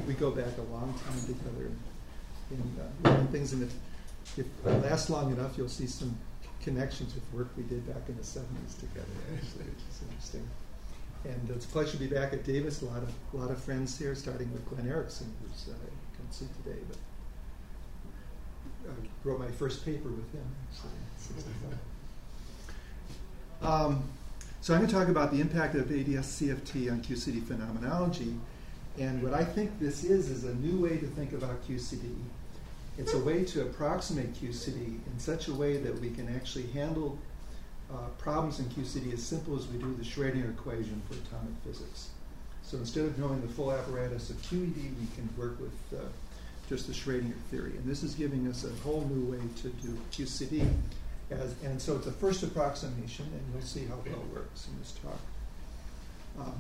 we go back a long time together in learning things, and if it lasts long enough, you'll see some connections with work we did back in the 70s together, actually, which is interesting. And it's a pleasure to be back at Davis. A lot of friends here, starting with Glenn Erickson, who's you can't see today, but I wrote my first paper with him, actually, in 65. So I'm going to talk about the impact of ADS-CFT on QCD phenomenology. And what I think this is a new way to think about QCD. It's a way to approximate QCD in such a way that we can actually handle problems in QCD as simple as we do the Schrödinger equation for atomic physics. So instead of knowing the full apparatus of QED, we can work with just the Schrödinger theory. And this is giving us a whole new way to do QCD. And so it's a first approximation, and you'll see how well it works in this talk.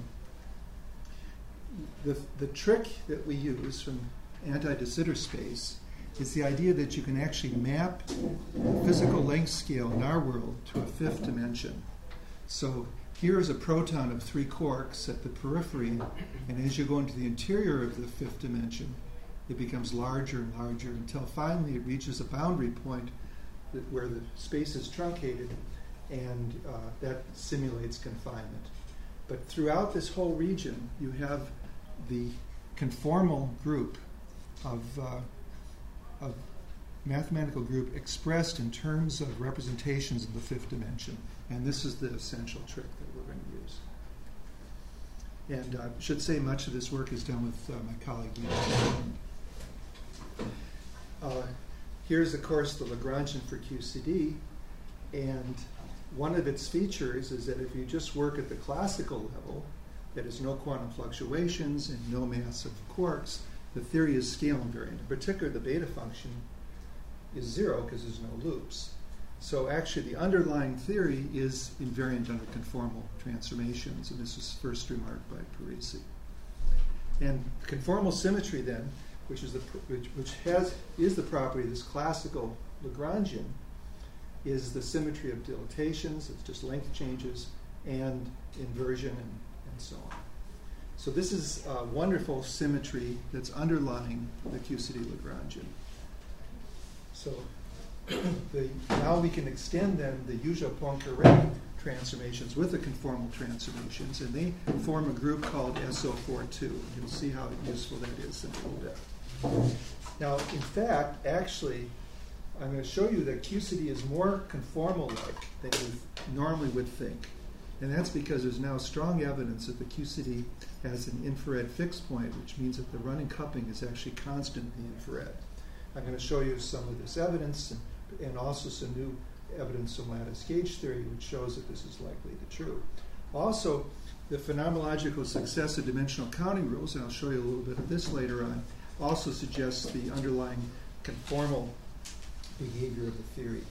The trick that we use from anti-de Sitter space is the idea that you can actually map the physical length scale in our world to a fifth dimension. So here is a proton of 3 quarks at the periphery, and as you go into the interior of the fifth dimension, it becomes larger and larger until finally it reaches a boundary point where the space is truncated, and that simulates confinement. But throughout this whole region, you have the conformal group of mathematical group expressed in terms of representations of the fifth dimension. And this is the essential trick that we're going to use. And I should say much of this work is done with my colleague. Here's, of course, the Lagrangian for QCD. And one of its features is that if you just work at the classical level, that is no quantum fluctuations and no mass of quarks, the theory is scale invariant. In particular, the beta function is 0 because there's no loops. So actually, the underlying theory is invariant under conformal transformations, and this was first remarked by Parisi. And conformal symmetry, then, which is the property of this classical Lagrangian, is the symmetry of dilatations. It's just length changes and inversion and so on. So this is a wonderful symmetry that's underlying the QCD Lagrangian. So now we can extend then the Usual-Poincare transformations with the conformal transformations, and they form a group called SO42. You'll see how useful that is in a little bit. Now, in fact, actually, I'm going to show you that QCD is more conformal-like than you normally would think. And that's because there's now strong evidence that the QCD has an infrared fixed point, which means that the running coupling is actually constant in the infrared. I'm going to show you some of this evidence and also some new evidence from lattice gauge theory, which shows that this is likely to be true. Also, the phenomenological success of dimensional counting rules, and I'll show you a little bit of this later on, also suggests the underlying conformal behavior of the theory.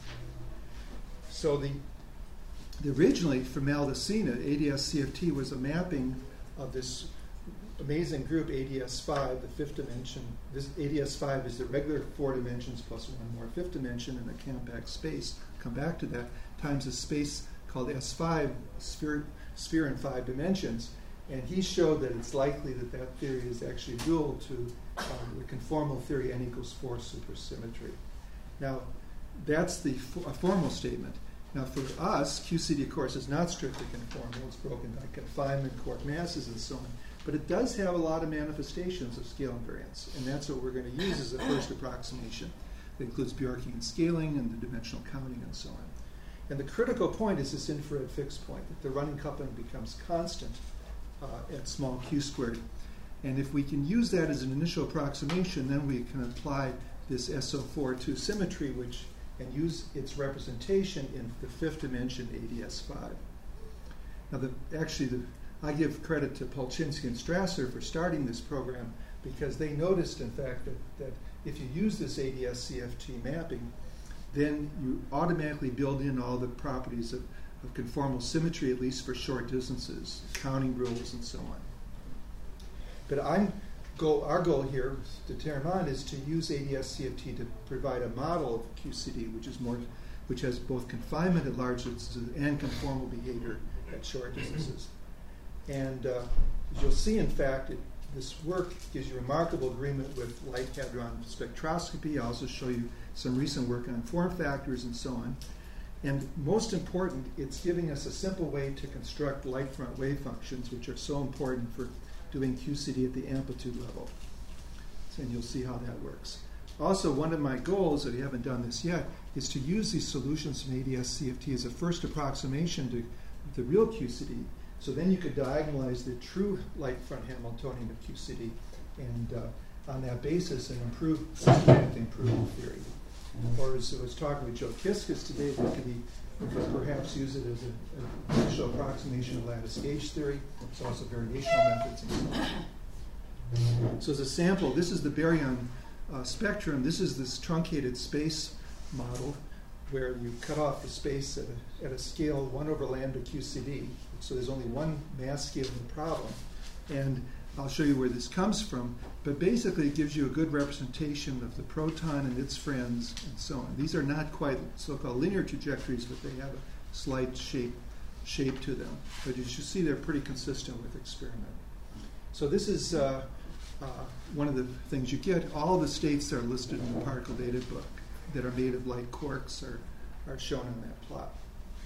So the originally from Maldacena, ADS-CFT was a mapping of this amazing group ADS5, the fifth dimension. This ADS5 is the regular 4 dimensions plus one more fifth dimension in a compact space. I'll come back to that, times a space called S5, sphere in 5 dimensions. And he showed that it's likely that that theory is actually dual to the conformal theory n equals 4 supersymmetry. Now, that's the formal statement. Now, for us, QCD, of course, is not strictly conformal. It's broken by confinement, quark masses, and so on. But it does have a lot of manifestations of scale invariance, and that's what we're going to use as a first approximation. It includes Bjorkian scaling and the dimensional counting and so on. And the critical point is this infrared fixed point, that the running coupling becomes constant at small q squared. And if we can use that as an initial approximation, then we can apply this SO42 symmetry, and use its representation in the fifth dimension ADS5. Now, I give credit to Polchinski and Strasser for starting this program, because they noticed, in fact, that if you use this ADS-CFT mapping, then you automatically build in all the properties of conformal symmetry, at least for short distances, counting rules, and so on. But our goal here to Terramond is to use ADS-CFT to provide a model of QCD, which has both confinement at large distances and conformal behavior at short distances. And as you'll see, in fact, this work gives you remarkable agreement with light hadron spectroscopy. I'll also show you some recent work on form factors and so on. And most important, it's giving us a simple way to construct light front wave functions, which are so important for doing QCD at the amplitude level. And you'll see how that works. Also, one of my goals, if you haven't done this yet, is to use these solutions from ADS-CFT as a first approximation to the real QCD. So then you could diagonalize the true light front Hamiltonian of QCD, and on that basis, and systematically improve the theory. Or as I was talking with Joe Kiskus today, we could perhaps use it as an initial approximation of lattice gauge theory. There's also variational methods and so on. So as a sample, this is the baryon spectrum. This is this truncated space model where you cut off the space at a scale 1 over lambda QCD. So there's only one mass scale in the problem. And I'll show you where this comes from. But basically it gives you a good representation of the proton and its friends and so on. These are not quite so-called linear trajectories, but they have a slight shape to them. But you should see they're pretty consistent with experiment. So this is one of the things you get. All the states that are listed in the particle data book that are made of light quarks are shown in that plot.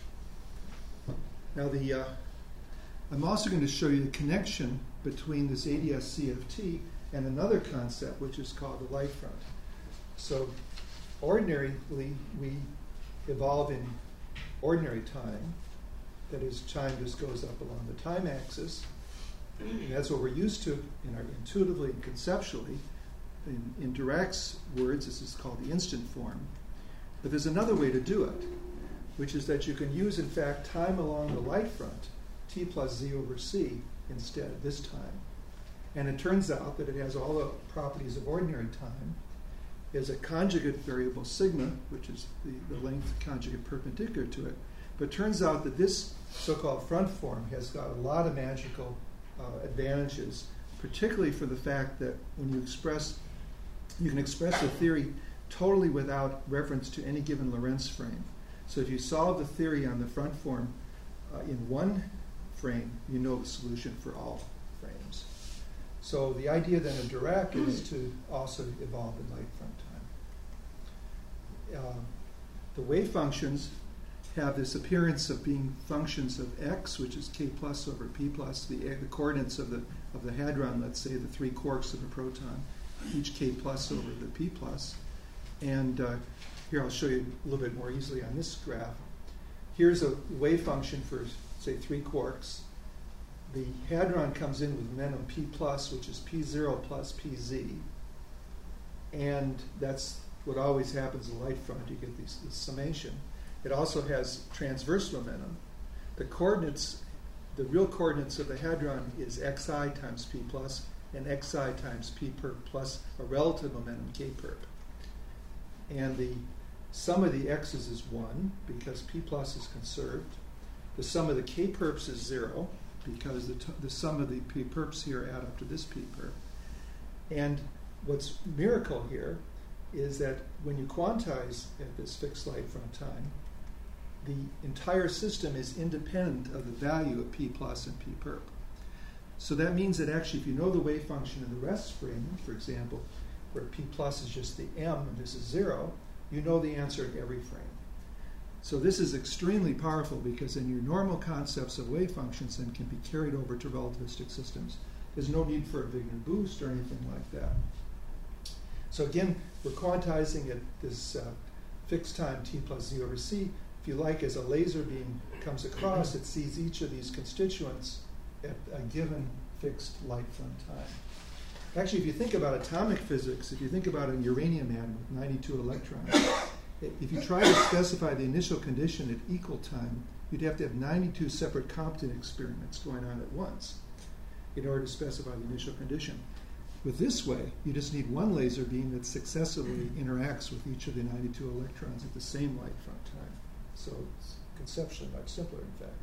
Now I'm also going to show you the connection between this ADS-CFT and another concept, which is called the light front. So ordinarily, we evolve in ordinary time. That is, time just goes up along the time axis. And that's what we're used to intuitively and conceptually. In Dirac's words, this is called the instant form. But there's another way to do it, which is that you can use, in fact, time along the light front, t plus z over c, instead this time. And it turns out that it has all the properties of ordinary time. There's a conjugate variable sigma, which is the length conjugate perpendicular to it. But it turns out that this so-called front form has got a lot of magical advantages, particularly for the fact that when you can express a theory totally without reference to any given Lorentz frame. So if you solve the theory on the front form in one frame, you know the solution for all frames. So the idea then of Dirac is to also evolve in light front time. The wave functions have this appearance of being functions of x, which is k plus over p plus, the coordinates of the hadron, let's say the 3 quarks of a proton, each k plus over the p plus. And here I'll show you a little bit more easily on this graph. Here's a wave function for, say, 3 quarks. The hadron comes in with momentum p plus, which is p0 plus pz. And that's what always happens in light front. You get this summation. It also has transverse momentum. The coordinates, the real coordinates of the hadron is xi times p plus and xi times p perp plus a relative momentum k perp. And the sum of the x's is 1 because p plus is conserved. The sum of the k perps is 0 because the sum of the p perps here add up to this p perp. And what's miracle here is that when you quantize at this fixed light front time, the entire system is independent of the value of p plus and p perp. So that means that actually if you know the wave function in the rest frame, for example, where p plus is just the m and this is 0, you know the answer in every frame. So this is extremely powerful because in your normal concepts of wave functions then can be carried over to relativistic systems. There's no need for a Wigner boost or anything like that. So again, we're quantizing at this fixed time t plus z over c. If you like, as a laser beam comes across, it sees each of these constituents at a given fixed light front time. Actually, if you think about atomic physics, if you think about a uranium atom with 92 electrons, if you try to specify the initial condition at equal time, you'd have to have 92 separate Compton experiments going on at once in order to specify the initial condition. With this way, you just need one laser beam that successively interacts with each of the 92 electrons at the same light front time. So it's conceptually much simpler, in fact.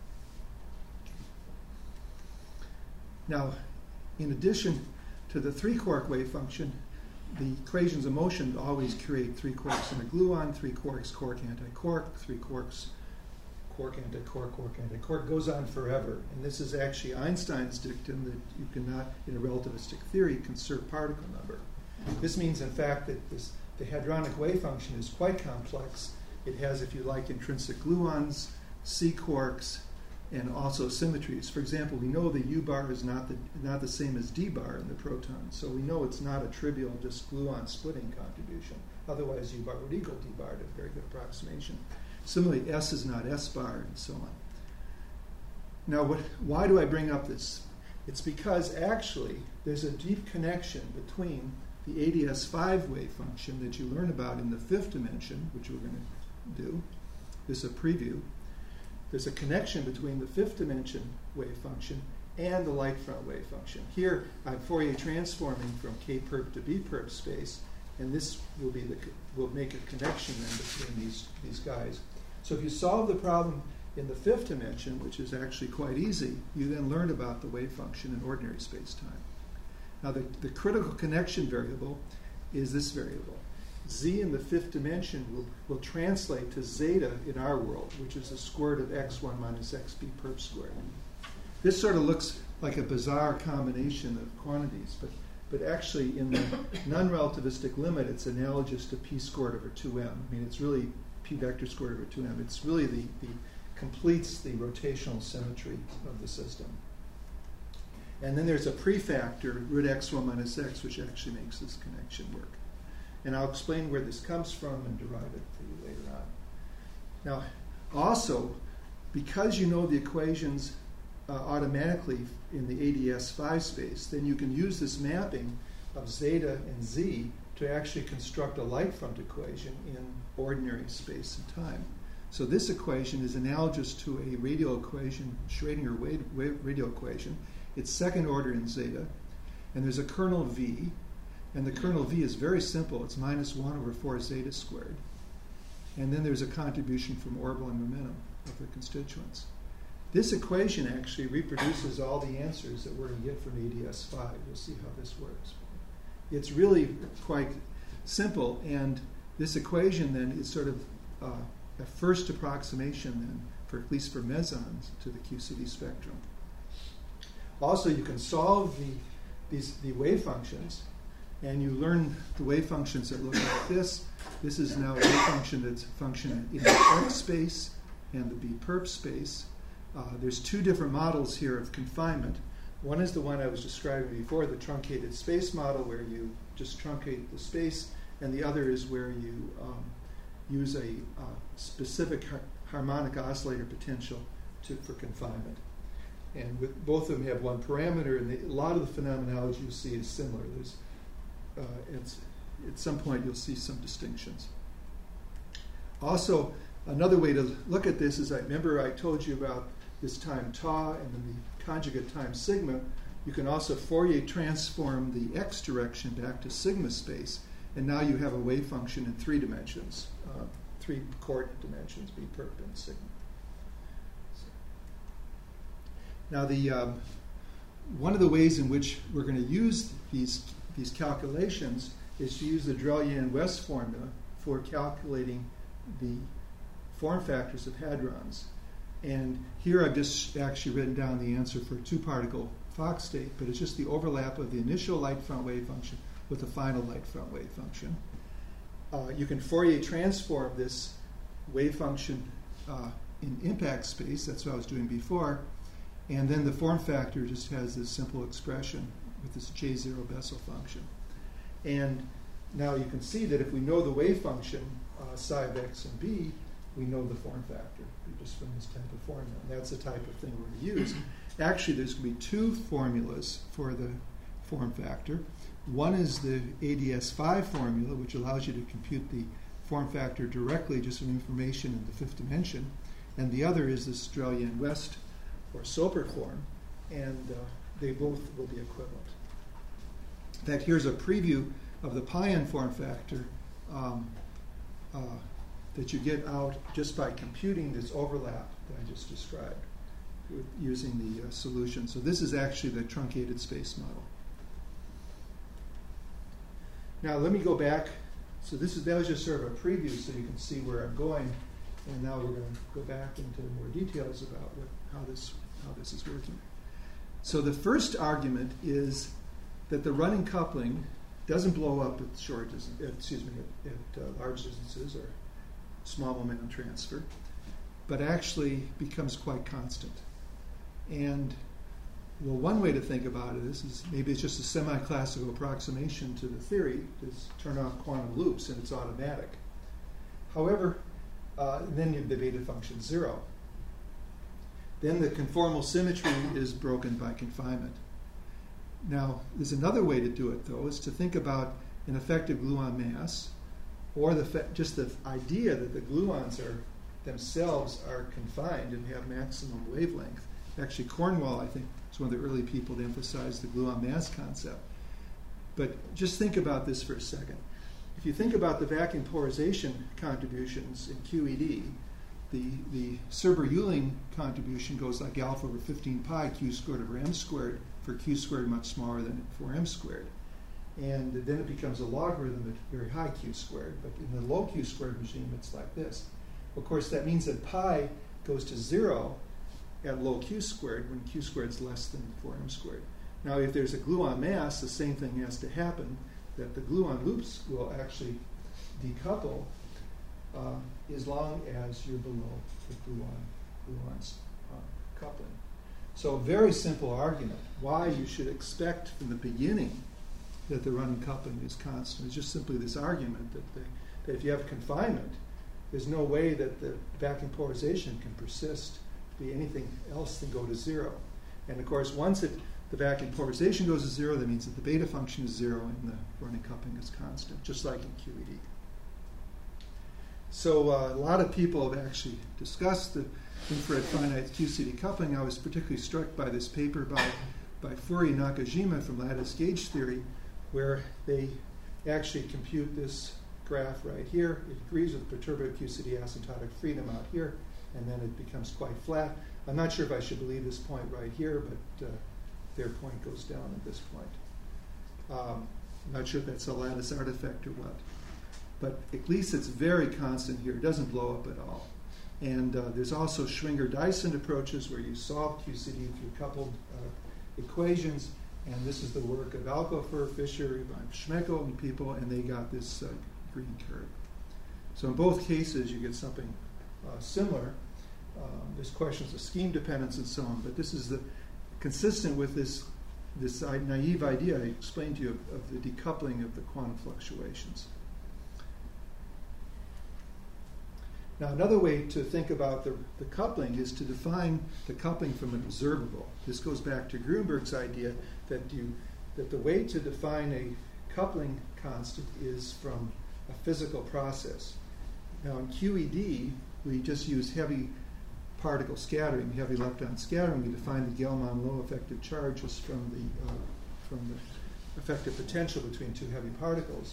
Now, in addition to the 3-quark wave function, the equations of motion always create 3 quarks in a gluon, 3 quarks quark anti-quark, 3 quarks quark, antiquark, quark, antiquark, goes on forever. And this is actually Einstein's dictum that you cannot, in a relativistic theory, conserve particle number. This means, in fact, that the hadronic wave function is quite complex. It has, if you like, intrinsic gluons, C quarks, and also symmetries. For example, we know the U bar is not the same as D bar in the proton, so we know it's not a trivial just gluon splitting contribution. Otherwise, U bar would equal D bar to a very good approximation. Similarly, S is not S bar, and so on. Now, why do I bring up this? It's because actually there's a deep connection between the ADS5 wave function that you learn about in the fifth dimension, which we're going to do. This is a preview. There's a connection between the fifth dimension wave function and the light front wave function. Here, I'm Fourier transforming from K perp to B perp space, and this will make a connection then between these guys. So if you solve the problem in the fifth dimension, which is actually quite easy, you then learn about the wave function in ordinary space-time. Now, the critical connection variable is this variable. Z in the fifth dimension will translate to zeta in our world, which is the square root of x1 minus xb perp squared. This sort of looks like a bizarre combination of quantities, but actually in the non-relativistic limit, it's analogous to p squared over 2m. I mean, it's really p vector squared over 2m. It's really the completes the rotational symmetry of the system. And then there's a prefactor, root x1 minus x, which actually makes this connection work. And I'll explain where this comes from and derive it for you later on. Now, also, because you know the equations automatically in the ADS5 space, then you can use this mapping of zeta and z to actually construct a light front equation in ordinary space and time. So this equation is analogous to a radial equation, Schrödinger radial equation. It's second order in zeta, and there's a kernel v, and the kernel v is very simple. It's minus 1 over 4 zeta squared. And then there's a contribution from orbital and momentum of the constituents. This equation actually reproduces all the answers that we're going to get from ADS5. You'll see how this works. It's really quite simple, and this equation then is sort of a first approximation then, for at least for mesons, to the QCD spectrum. Also, you can solve the wave functions, and you learn the wave functions that look like this. This is now a wave function that's a function in the X space and the B perp space. There's two different models here of confinement. One is the one I was describing before, the truncated space model, where you just truncate the space, and the other is where you use a specific harmonic oscillator potential for confinement. And both of them have one parameter, and a lot of the phenomenology you see is similar. At some point, you'll see some distinctions. Also, another way to look at this is, remember I told you about this time tau and then the conjugate time sigma. You can also Fourier transform the x direction back to sigma space, and now you have a wave function in 3 dimensions, 3 coordinate dimensions, B perp and sigma. Now, one of the ways in which we're going to use these calculations is to use the Drell-Yan-West formula for calculating the form factors of hadrons. And here I've just actually written down the answer for a 2-particle Fock state, but it's just the overlap of the initial light front wave function with the final light front wave function. You can Fourier transform this wave function in impact space. That's what I was doing before. And then the form factor just has this simple expression with this J0 Bessel function. And now you can see that if we know the wave function, psi of x and b, we know the form factor just from this type of formula. And that's the type of thing we're going to use. Actually, there's going to be 2 formulas for the form factor. One is the ADS5 formula, which allows you to compute the form factor directly just from information in the 5th dimension. And the other is this Drell-Yan-West or Soper form, and they both will be equivalent. In fact, here's a preview of the pi-n form factor that you get out just by computing this overlap that I just described using the solution. So this is actually the truncated space model. Now let me go back. So that was just sort of a preview so you can see where I'm going. And now we're going to go back into more details about how this is working. So the first argument is that the running coupling doesn't blow up at large distances or small momentum transfer, but actually becomes quite constant. And well, one way to think about it is maybe it's just a semi-classical approximation to the theory, is turn off quantum loops and it's automatic. However, then the beta function 0. Then the conformal symmetry is broken by confinement. Now, there's another way to do it, though, is to think about an effective gluon mass, or just the idea that the gluons themselves are confined and have maximum wavelength. Actually, Cornwall, I think, is one of the early people to emphasize the gluon mass concept. But just think about this for a second. If you think about the vacuum polarization contributions in QED, the Serber-Uehling contribution goes like alpha over 15 pi q squared over m squared, for q squared much smaller than for m squared. And then it becomes a logarithm at very high q squared. But in the low q squared regime, it's like this. Of course, that means that pi goes to 0 at low q squared when q squared is less than 4m squared. Now, if there's a gluon mass, the same thing has to happen, that the gluon loops will actually decouple as long as you're below the gluon's coupling. So a very simple argument why you should expect from the beginning that the running coupling is constant is just simply this argument that if you have confinement, there's no way that the vacuum polarization can persist to be anything else than go to 0. And of course, once the vacuum polarization goes to 0, that means that the beta function is 0 and the running coupling is constant, just like in QED. So a lot of people have actually discussed the infrared finite QCD coupling. I was particularly struck by this paper by Furi and Nakajima from lattice gauge theory, where they actually compute this graph right here. It agrees with perturbative QCD asymptotic freedom out here, and then it becomes quite flat. I'm not sure if I should believe this point right here, but their point goes down at this point. I'm not sure if that's a lattice artifact or what. But at least it's very constant here. It doesn't blow up at all. And there's also Schwinger-Dyson approaches where you solve QCD through coupled equations. And this is the work of Alkofer, Fischer, Schmeckel, and people, and they got this green curve. So in both cases, you get something similar. There's questions of scheme dependence and so on, but this is consistent with this naive idea I explained to you of the decoupling of the quantum fluctuations. Now, another way to think about the coupling is to define the coupling from an observable. This goes back to Grunberg's idea that the way to define a coupling constant is from a physical process. Now, in QED, we just use heavy particle scattering, heavy lepton scattering. We define the Gell-Mann low effective charges from the effective potential between two heavy particles.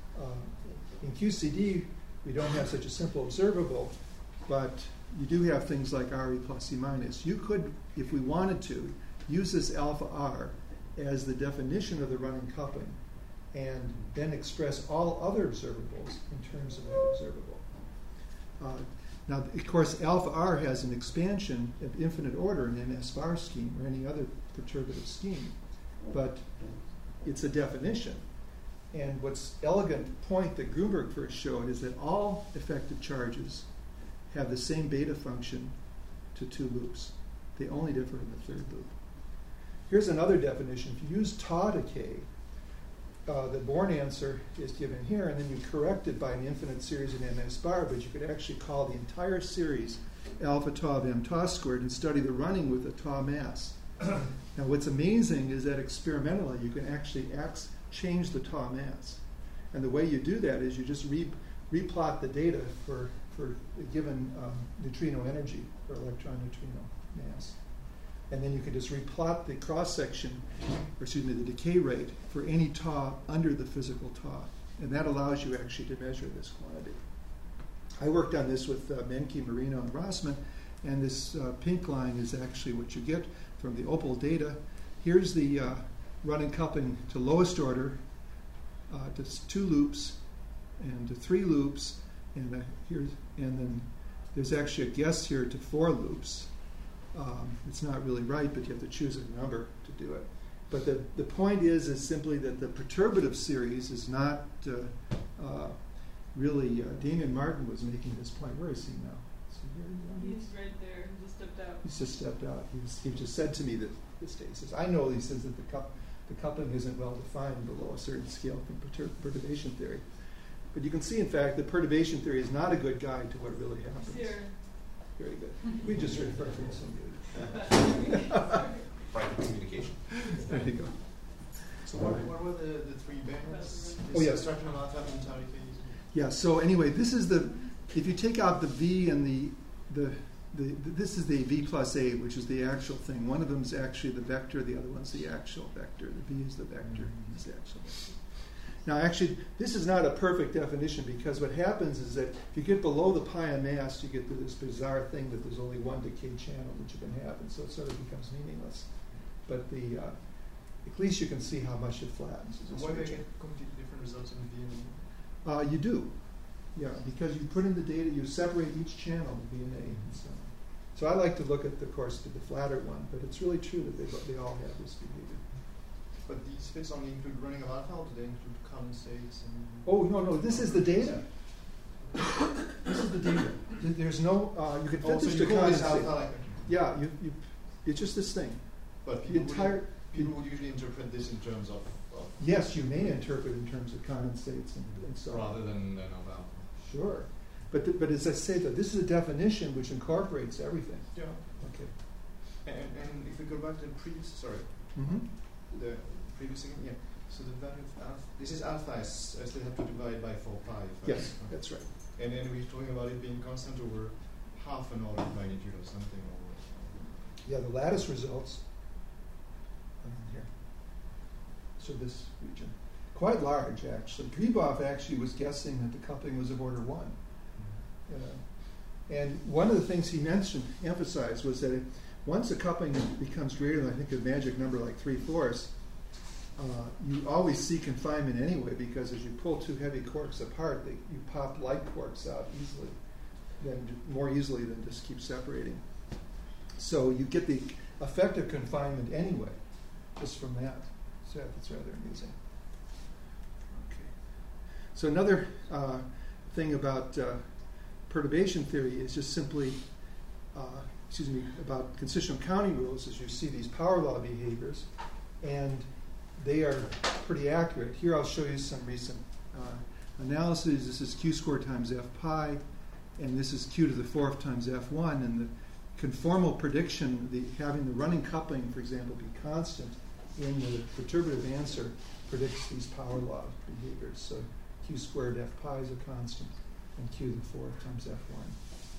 In QCD, we don't have such a simple observable, but you do have things like RE plus E minus. You could, if we wanted to, use this alpha R as the definition of the running coupling and then express all other observables in terms of that observable. Now, of course, alpha R has an expansion of infinite order in an S-bar scheme or any other perturbative scheme, but it's a definition. And what's elegant point that Grunberg first showed is that all effective charges have the same beta function to two loops. They only differ in the third loop. Here's another definition. If you use tau decay, the Born answer is given here, and then you correct it by an infinite series in MS bar, but you could actually call the entire series alpha tau of m tau squared and study the running with a tau mass. Now, what's amazing is that experimentally you can actually change the tau mass. And the way you do that is you just replot the data for a given neutrino energy, or electron-neutrino mass. And then you can just replot the cross-section, the decay rate for any tau under the physical tau. And that allows you actually to measure this quantity. I worked on this with Menke, Marino, and Rossmann, and this pink line is actually what you get from the Opal data. Here's the running coupling to lowest order, to two loops, and to three loops, and then there's actually a guess here to 4 loops. It's not really right, but you have to choose a number to do it. But the point is simply that the perturbative series is not really. Damian Martin was making this point. Where is he now? Is he here? He's right there. He just stepped out. He's just stepped out. He just said to me that this day, he says, I know, he says, that the coupling isn't well defined below a certain scale from perturbation theory. But you can see, in fact, that perturbation theory is not a good guide to what really happens. Here. Very good. We just heard from somebody. Private communication. There you go. So what were the 3 bands? Oh, yeah. Structural alpha and tau decay. Yeah, so anyway, this is if you take out the V and this is the V plus A, which is the actual thing. One of them is actually the vector, the other one's the actual vector. The V is the vector, is the actual vector. Now, actually, this is not a perfect definition, because what happens is that if you get below the pi on mass, you get to this bizarre thing that there's only one decay channel that you can have, and so it sort of becomes meaningless. But at least you can see how much it flattens. So why do I get completely different results in V and A? You do, yeah, because you put in the data, you separate each channel, V and A, and so on. So I like to look at, of course, to the flatter one, but it's really true that they all have this behavior. But these fits only include running of alpha, or do they include condensates? Oh, no, this is the data. This is the data. There's no, you can fit this to condensate. Yeah, it's just this thing. But people would usually interpret this in terms of yes, you may interpret in terms of condensates and so on. Rather than of alpha. Sure. But as I say, though, this is a definition which incorporates everything. Yeah. Okay. And if we go back to the previous, the previous thing, yeah. So the value of alpha, this is alpha, I still have to divide by 4 pi. Yes, that's right. And then we're talking about it being constant over half an order of magnitude or something. Yeah, the lattice results here. So this region. Quite large, actually. Gribov actually was guessing that the coupling was of order 1. And one of the things he emphasized was that once the coupling becomes greater than, I think, a magic number like 3/4, you always see confinement anyway, because as you pull 2 heavy quarks apart, you pop light quarks out more easily than just keep separating. So you get the effective confinement anyway, just from that. So that's rather amusing. Okay. So another thing about perturbation theory is just simply, about constitutional counting rules, is you see these power law behaviors, and they are pretty accurate. Here I'll show you some recent analyses. This is q squared times f pi, and this is q to the 4th times f1, and the conformal prediction, having the running coupling, for example, be constant in the perturbative answer predicts these power law behaviors. So q squared f pi is a constant, and q to the 4th times f1.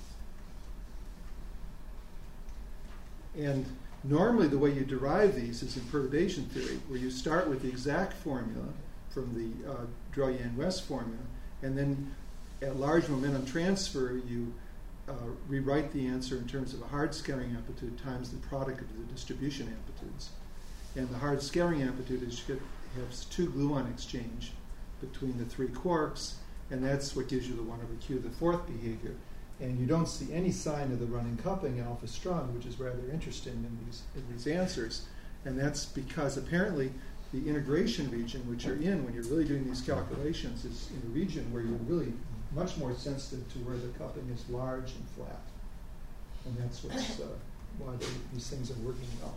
And normally the way you derive these is in perturbation theory, where you start with the exact formula from the Drell-Yan-West formula, and then at large momentum transfer you rewrite the answer in terms of a hard scattering amplitude times the product of the distribution amplitudes. And the hard scattering amplitude has 2 gluon exchange between the 3 quarks, and that's what gives you the 1 over q to the 4th behavior. And you don't see any sign of the running coupling alpha strong, which is rather interesting in these answers. And that's because apparently the integration region, which you're in when you're really doing these calculations, is in a region where you're really much more sensitive to where the coupling is large and flat. And that's why these things are working well.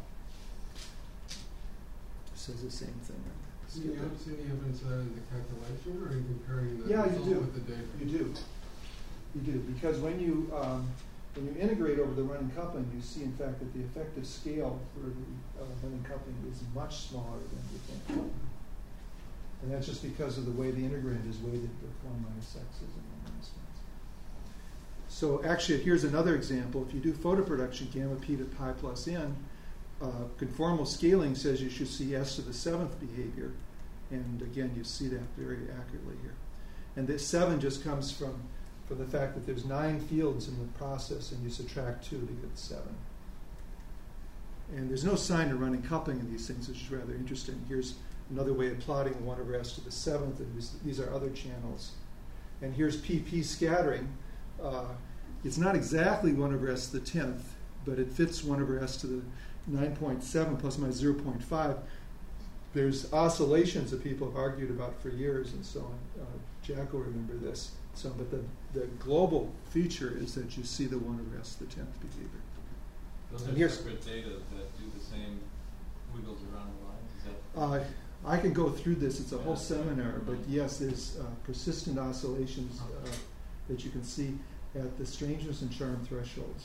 It says the same thing. Do you have to see any evidence of that in the calculation, or are you comparing the result with the data? You do. You do, because when you integrate over the running coupling, you see, in fact, that the effective scale for the running coupling is much smaller than you think. And that's just because of the way the integrand is weighted with 1 minus x's and 1 minus y. So actually, here's another example. If you do photoproduction gamma p to pi plus n, conformal scaling says you should see s to the 7th behavior. And again, you see that very accurately here. And this 7 just comes from the fact that there's 9 fields in the process, and you subtract 2 to get 7. And there's no sign of running coupling in these things, which is rather interesting. Here's another way of plotting 1 over s to the 7th, and these are other channels. And here's PP scattering. it's not exactly 1 over s to the 10th, but it fits 1 over s to the 9.7 plus minus 0.5. There's oscillations that people have argued about for years and so on. Jack will remember this. So, but the global feature is that you see the 1 over s to the 10th behavior. Those And are here's- separate data that do the same wiggles around the lines. Is that I can go through this. It's a whole seminar, but yes, there's persistent oscillations that you can see at the strangeness and charm thresholds.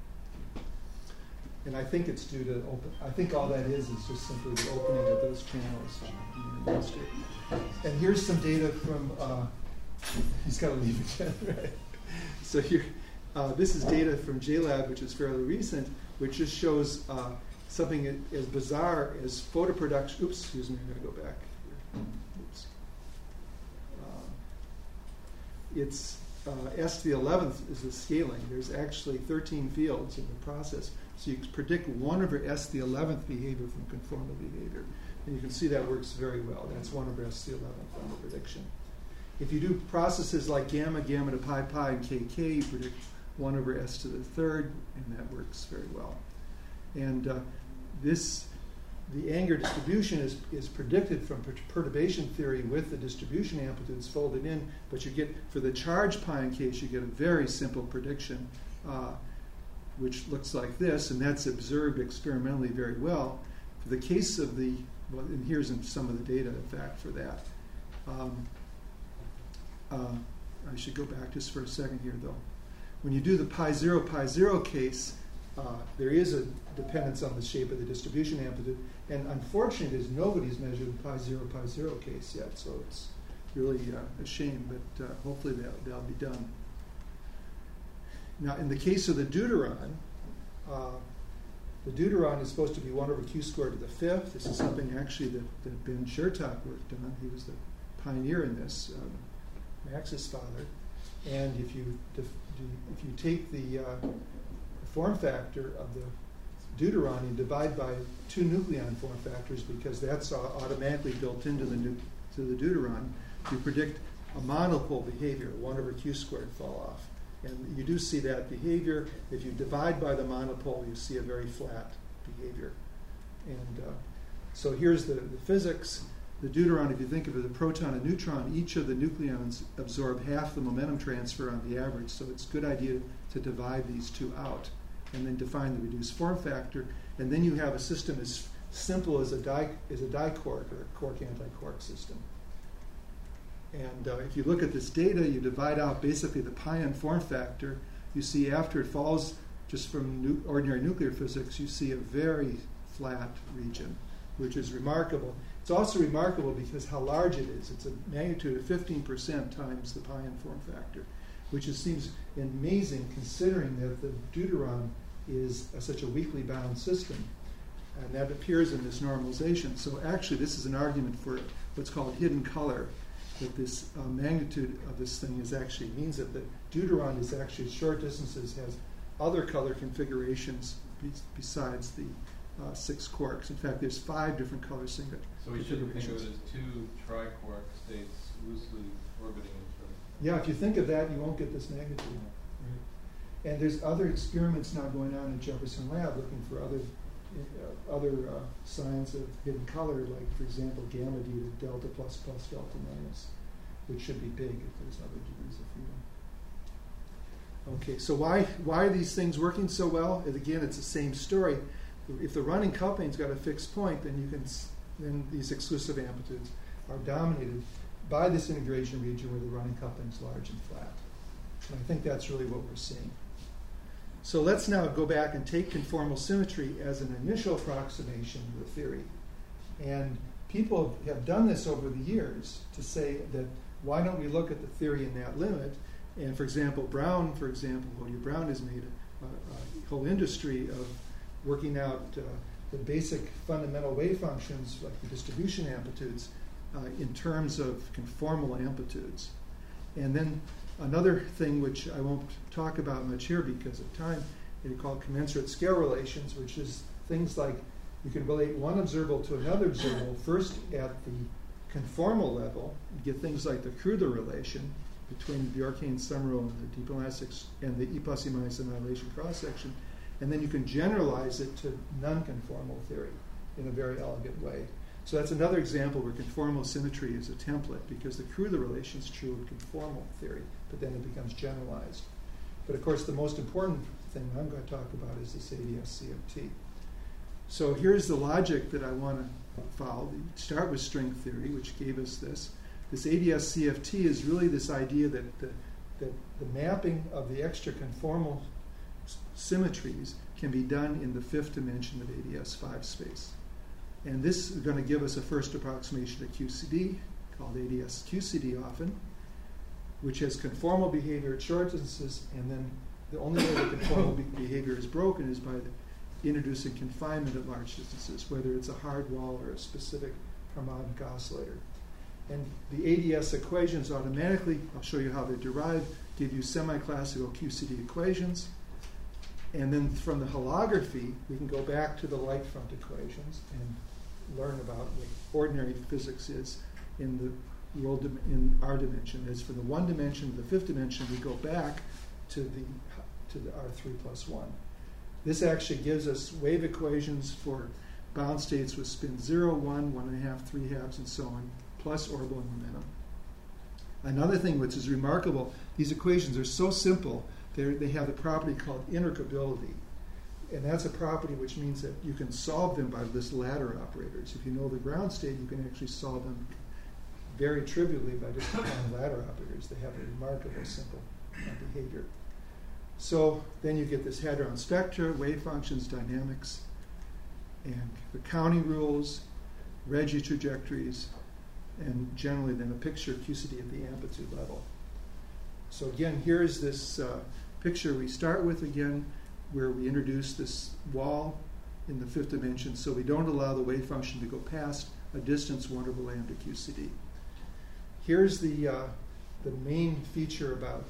And I think it's due to open. I think all that is just simply the opening of those channels in the industry. And here's some data from. He's got to leave again, right? So here, this is data from JLab, which is fairly recent, which just shows something as bizarre as photo production. Oops, excuse me. I'm going to go back here. Oops. It's S to the 11th is the scaling. There's actually 13 fields in the process. So you can predict 1 over s to the 11th behavior from conformal behavior. And you can see that works very well. That's 1 over s to the 11th on the prediction. If you do processes like gamma, gamma to pi, pi, and kk, you predict 1 over s to the 3rd, and that works very well. And the Anger distribution is predicted from perturbation theory with the distribution amplitudes folded in, but you get, for the charge pi in case, you get a very simple prediction, which looks like this, and that's observed experimentally very well. For the case of the, well, and here's some of the data, in fact, for that. I should go back just for a second here, though. When you do the pi 0 case, there is a dependence on the shape of the distribution amplitude, and unfortunately, nobody's measured the pi 0 case yet, so it's really a shame, but hopefully that'll be done. Now, in the case of the deuteron is supposed to be 1 over q squared to the 5th. This is something actually that Ben Chertok worked on. He was the pioneer in this, Max's father. And if you take the form factor of the deuteron and divide by 2 nucleon form factors, because that's automatically built into the deuteron, you predict a monopole behavior, 1 over q squared fall off. And you do see that behavior. If you divide by the monopole, you see a very flat behavior. And so here's the physics. The deuteron, if you think of it, the proton and neutron, each of the nucleons absorb half the momentum transfer on the average. So it's a good idea to divide these two out and then define the reduced form factor. And then you have a system as simple as a diquark or a quark-antiquark system. And if you look at this data, you divide out basically the pi-n form factor. You see after it falls just from ordinary nuclear physics, you see a very flat region, which is remarkable. It's also remarkable because how large it is. It's a magnitude of 15% times the pi-n form factor, which seems amazing considering that the deuteron is such a weakly bound system. And that appears in this normalization. So actually, this is an argument for what's called hidden color, that this magnitude of this thing is actually means that the deuteron is actually at short distances has other color configurations besides the 6 quarks. In fact, there's 5 different color configurations. So we shouldn't think of it as 2 triquark states loosely orbiting each other. Yeah, if you think of that, you won't get this magnitude. Right. And there's other experiments now going on in Jefferson Lab looking for other signs of hidden color, like, for example, gamma due to delta plus plus delta minus, which should be big if there's other degrees of freedom. Okay, so why are these things working so well? And again, it's the same story. If the running coupling's got a fixed point, then these exclusive amplitudes are dominated by this integration region where the running coupling's large and flat. And I think that's really what we're seeing. So let's now go back and take conformal symmetry as an initial approximation of the theory. And people have done this over the years to say that why don't we look at the theory in that limit? And for example, Brown, Hodia Brown has made a whole industry of working out the basic fundamental wave functions, like the distribution amplitudes, in terms of conformal amplitudes. And then another thing which I won't talk about much here because of time, they call commensurate scale relations, which is things like you can relate one observable to another observable first at the conformal level, you get things like the Kruger relation, between the Bjorkane-Summerall and the deep elastics and the E plus E minus annihilation cross-section. And then you can generalize it to non-conformal theory in a very elegant way. So that's another example where conformal symmetry is a template, because the Kreuler relation is true in conformal theory, but then it becomes generalized. But of course, the most important thing I'm going to talk about is this ADS-CFT. So here's the logic that I want to follow. You start with string theory, which gave us this. This ADS-CFT is really this idea that the mapping of the extra conformal symmetries can be done in the fifth dimension of ADS5 space. And this is going to give us a first approximation of QCD, called ADS-QCD often, which has conformal behavior at short distances, and then the only way the conformal behavior is broken is by introducing confinement at large distances, whether it's a hard wall or a specific harmonic oscillator. And the ADS equations automatically, I'll show you how they're derived, give you semi-classical QCD equations. And then from the holography, we can go back to the light front equations and learn about what ordinary physics is in the world in our dimension. As for the one dimension, the fifth dimension, we go back to the R3+1. This actually gives us wave equations for bound states with spin 0, 1, 1.5, 3 halves, and so on, plus orbital momentum. Another thing which is remarkable, these equations are so simple, they have the property called integrability. And that's a property which means that you can solve them by this ladder operators. If you know the ground state, you can actually solve them very trivially by just applying ladder operators. They have a remarkably simple behavior. So then you get this hadron spectra, wave functions, dynamics, and the counting rules, Regge trajectories, and generally then a picture of QCD at the amplitude level. So again, here's this picture we start with again, where we introduce this wall in the fifth dimension, so we don't allow the wave function to go past a distance 1 over lambda QCD. Here's the main feature about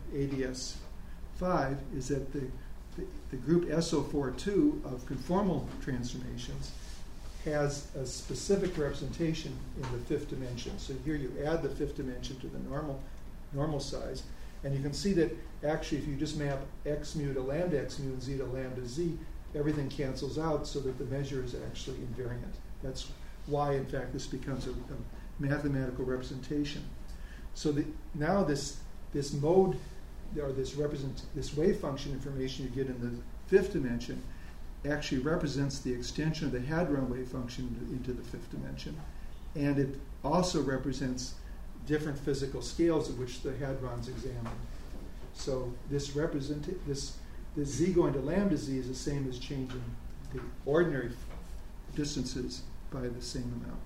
ADS5 is that the group SO42 of conformal transformations has a specific representation in the fifth dimension. So here you add the fifth dimension to the normal size, and you can see that actually if you just map x mu to lambda x mu and z to lambda z, everything cancels out so that the measure is actually invariant. That's why, in fact, this becomes a mathematical representation. So now this mode, or this wave function information you get in the fifth dimension actually represents the extension of the hadron wave function into the fifth dimension. And it also represents different physical scales at which the hadron's examined. So this z going to lambda z is the same as changing the ordinary distances by the same amount.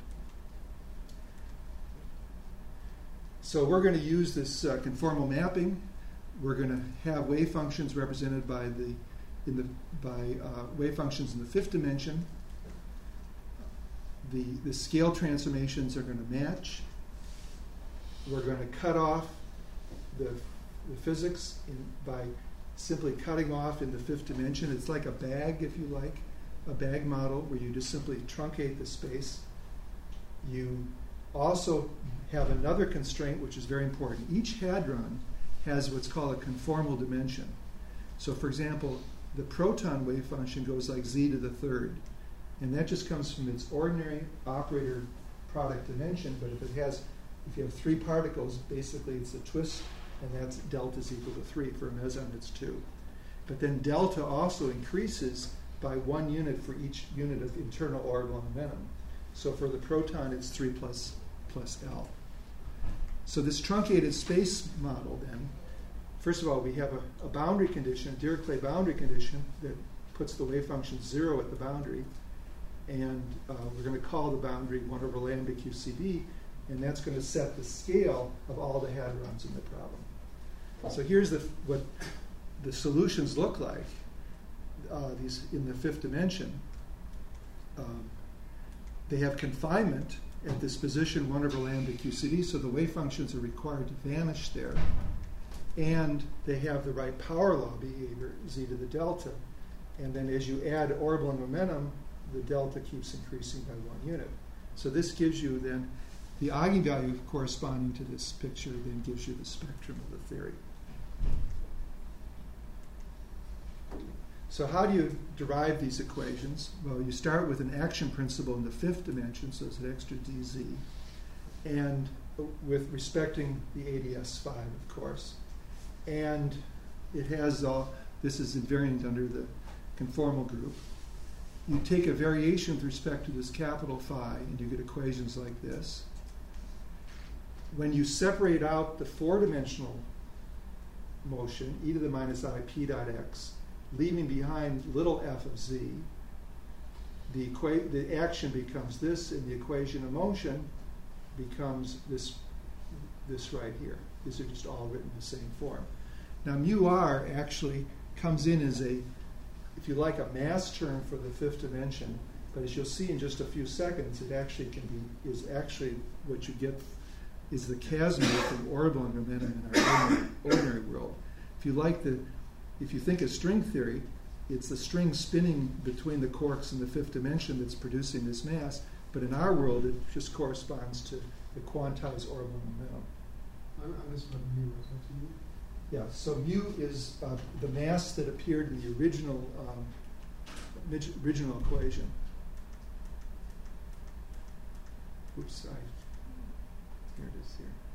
So we're going to use this conformal mapping. We're going to have wave functions represented by wave functions in the fifth dimension. The scale transformations are going to match. We're going to cut off the physics by simply cutting off in the fifth dimension. It's like a bag, if you like, a bag model where you just simply truncate the space. You also have another constraint which is very important. Each hadron has what's called a conformal dimension. So for example, the proton wave function goes like z to the third, and that just comes from its ordinary operator product dimension, but if you have 3 particles, basically it's a twist, and that's delta is equal to 3. For a meson, it's 2. But then delta also increases by 1 unit for each unit of internal orbital momentum. So for the proton, it's 3 plus L. So this truncated space model then, first of all, we have a boundary condition, a Dirichlet boundary condition that puts the wave function 0 at the boundary, and we're going to call the boundary 1 over lambda QCD, and that's going to set the scale of all the hadrons in the problem. So here's what the solutions look like. These in the fifth dimension. They have confinement at this position 1 over lambda QCD, so the wave functions are required to vanish there. And they have the right power law behavior, z to the delta. And then as you add orbital momentum, the delta keeps increasing by 1 unit. So this gives you then the eigenvalue corresponding to this picture then gives you the spectrum of the theory. So how do you derive these equations? Well, you start with an action principle in the fifth dimension, so it's an extra dz, and with respecting the ADS5, of course. And it has this is invariant under the conformal group. You take a variation with respect to this capital phi, and you get equations like this. When you separate out the four-dimensional motion, e to the minus I p dot x, leaving behind little f of z, the action becomes this, and the equation of motion becomes this right here. These are just all written in the same form. Now, mu r actually comes in as a, if you like, a mass term for the fifth dimension, but as you'll see in just a few seconds, it actually is actually what you get is the Casimir from orbital momentum in our ordinary world. If you think of string theory, it's the string spinning between the quarks in the fifth dimension that's producing this mass, but in our world it just corresponds to the quantized orbital momentum. I missed what mu was. What's mu? Yeah, so mu is the mass that appeared in the original equation. Oops, here it is here. Oh,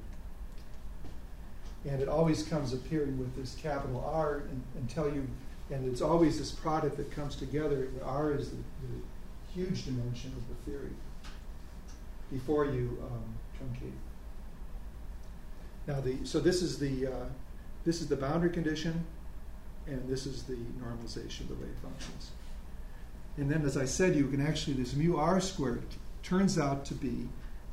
okay. And it always comes appearing with this capital R and it's always this product that comes together. The R is the huge dimension of the theory before you truncate. Now, so this is the boundary condition, and this is the normalization of the wave functions. And then, as I said, you can actually, this mu r squared turns out to be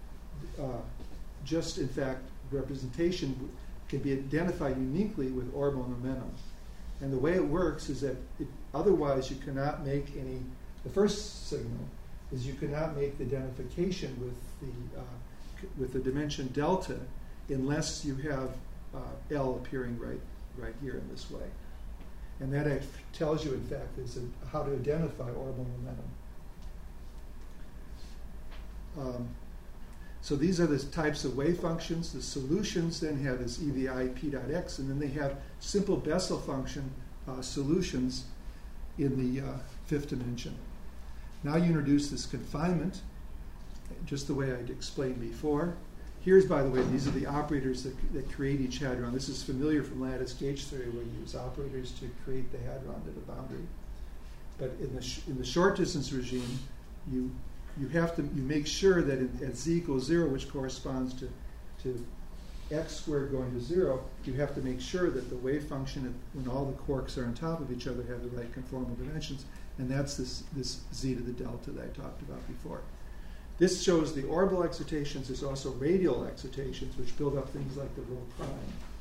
just, in fact, representation can be identified uniquely with orbital momentum. And the way it works is that otherwise you cannot make any, the first signal is you cannot make the identification with the dimension delta unless you have L appearing right here in this way. And that tells you, in fact, how to identify orbital momentum. So these are the types of wave functions. The solutions then have this EVI p dot x, and then they have simple Bessel function solutions in the fifth dimension. Now you introduce this confinement, just the way I explained before. Here's, by the way, these are the operators that create each hadron. This is familiar from lattice gauge theory, where you use operators to create the hadron at a boundary. But in the short distance regime, you make sure that at z equals 0, which corresponds to x squared going to 0, you have to make sure that the wave function, when all the quarks are on top of each other, have the right conformal dimensions, and that's this z to the delta that I talked about before. This shows the orbital excitations. There's also radial excitations, which build up things like the rho prime.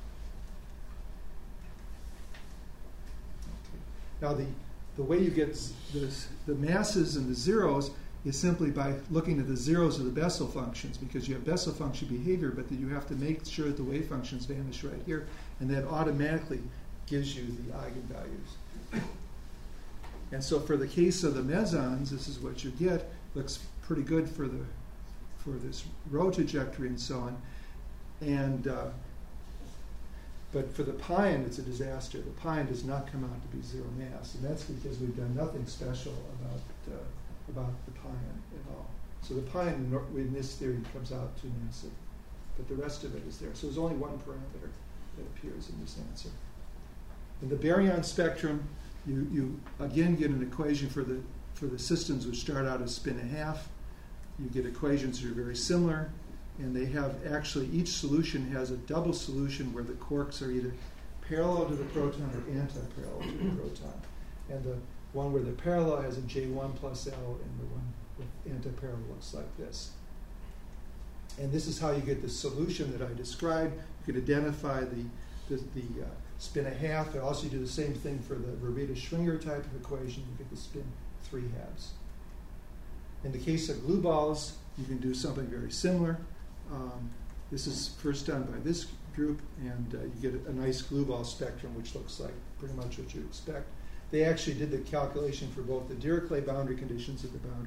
Now, the way you get the masses and the zeros is simply by looking at the zeros of the Bessel functions, because you have Bessel function behavior, but that you have to make sure that the wave functions vanish right here, and that automatically gives you the eigenvalues. And so for the case of the mesons, this is what you get. Looks pretty good for this rho trajectory and so on. And but for the pion, it's a disaster. The pion does not come out to be zero mass, and that's because we've done nothing special about the pion at all. So the pion in this theory comes out too massive, but the rest of it is there. So there's only one parameter that appears in this answer. In the baryon spectrum, you again get an equation for the systems which start out as spin a half. You get equations that are very similar, and they have actually, each solution has a double solution where the quarks are either parallel to the proton or anti-parallel to the proton. And the one where the parallel has a J1 plus L, and the one with anti-parallel looks like this. And this is how you get the solution that I described. You could identify the spin a half. And also you do the same thing for the Verweyde-Schwinger type of equation. You get the spin 3 halves. In the case of glue balls, you can do something very similar. This is first done by this group, and you get a nice glue ball spectrum, which looks like pretty much what you'd expect. They actually did the calculation for both the Dirichlet boundary conditions at the boundary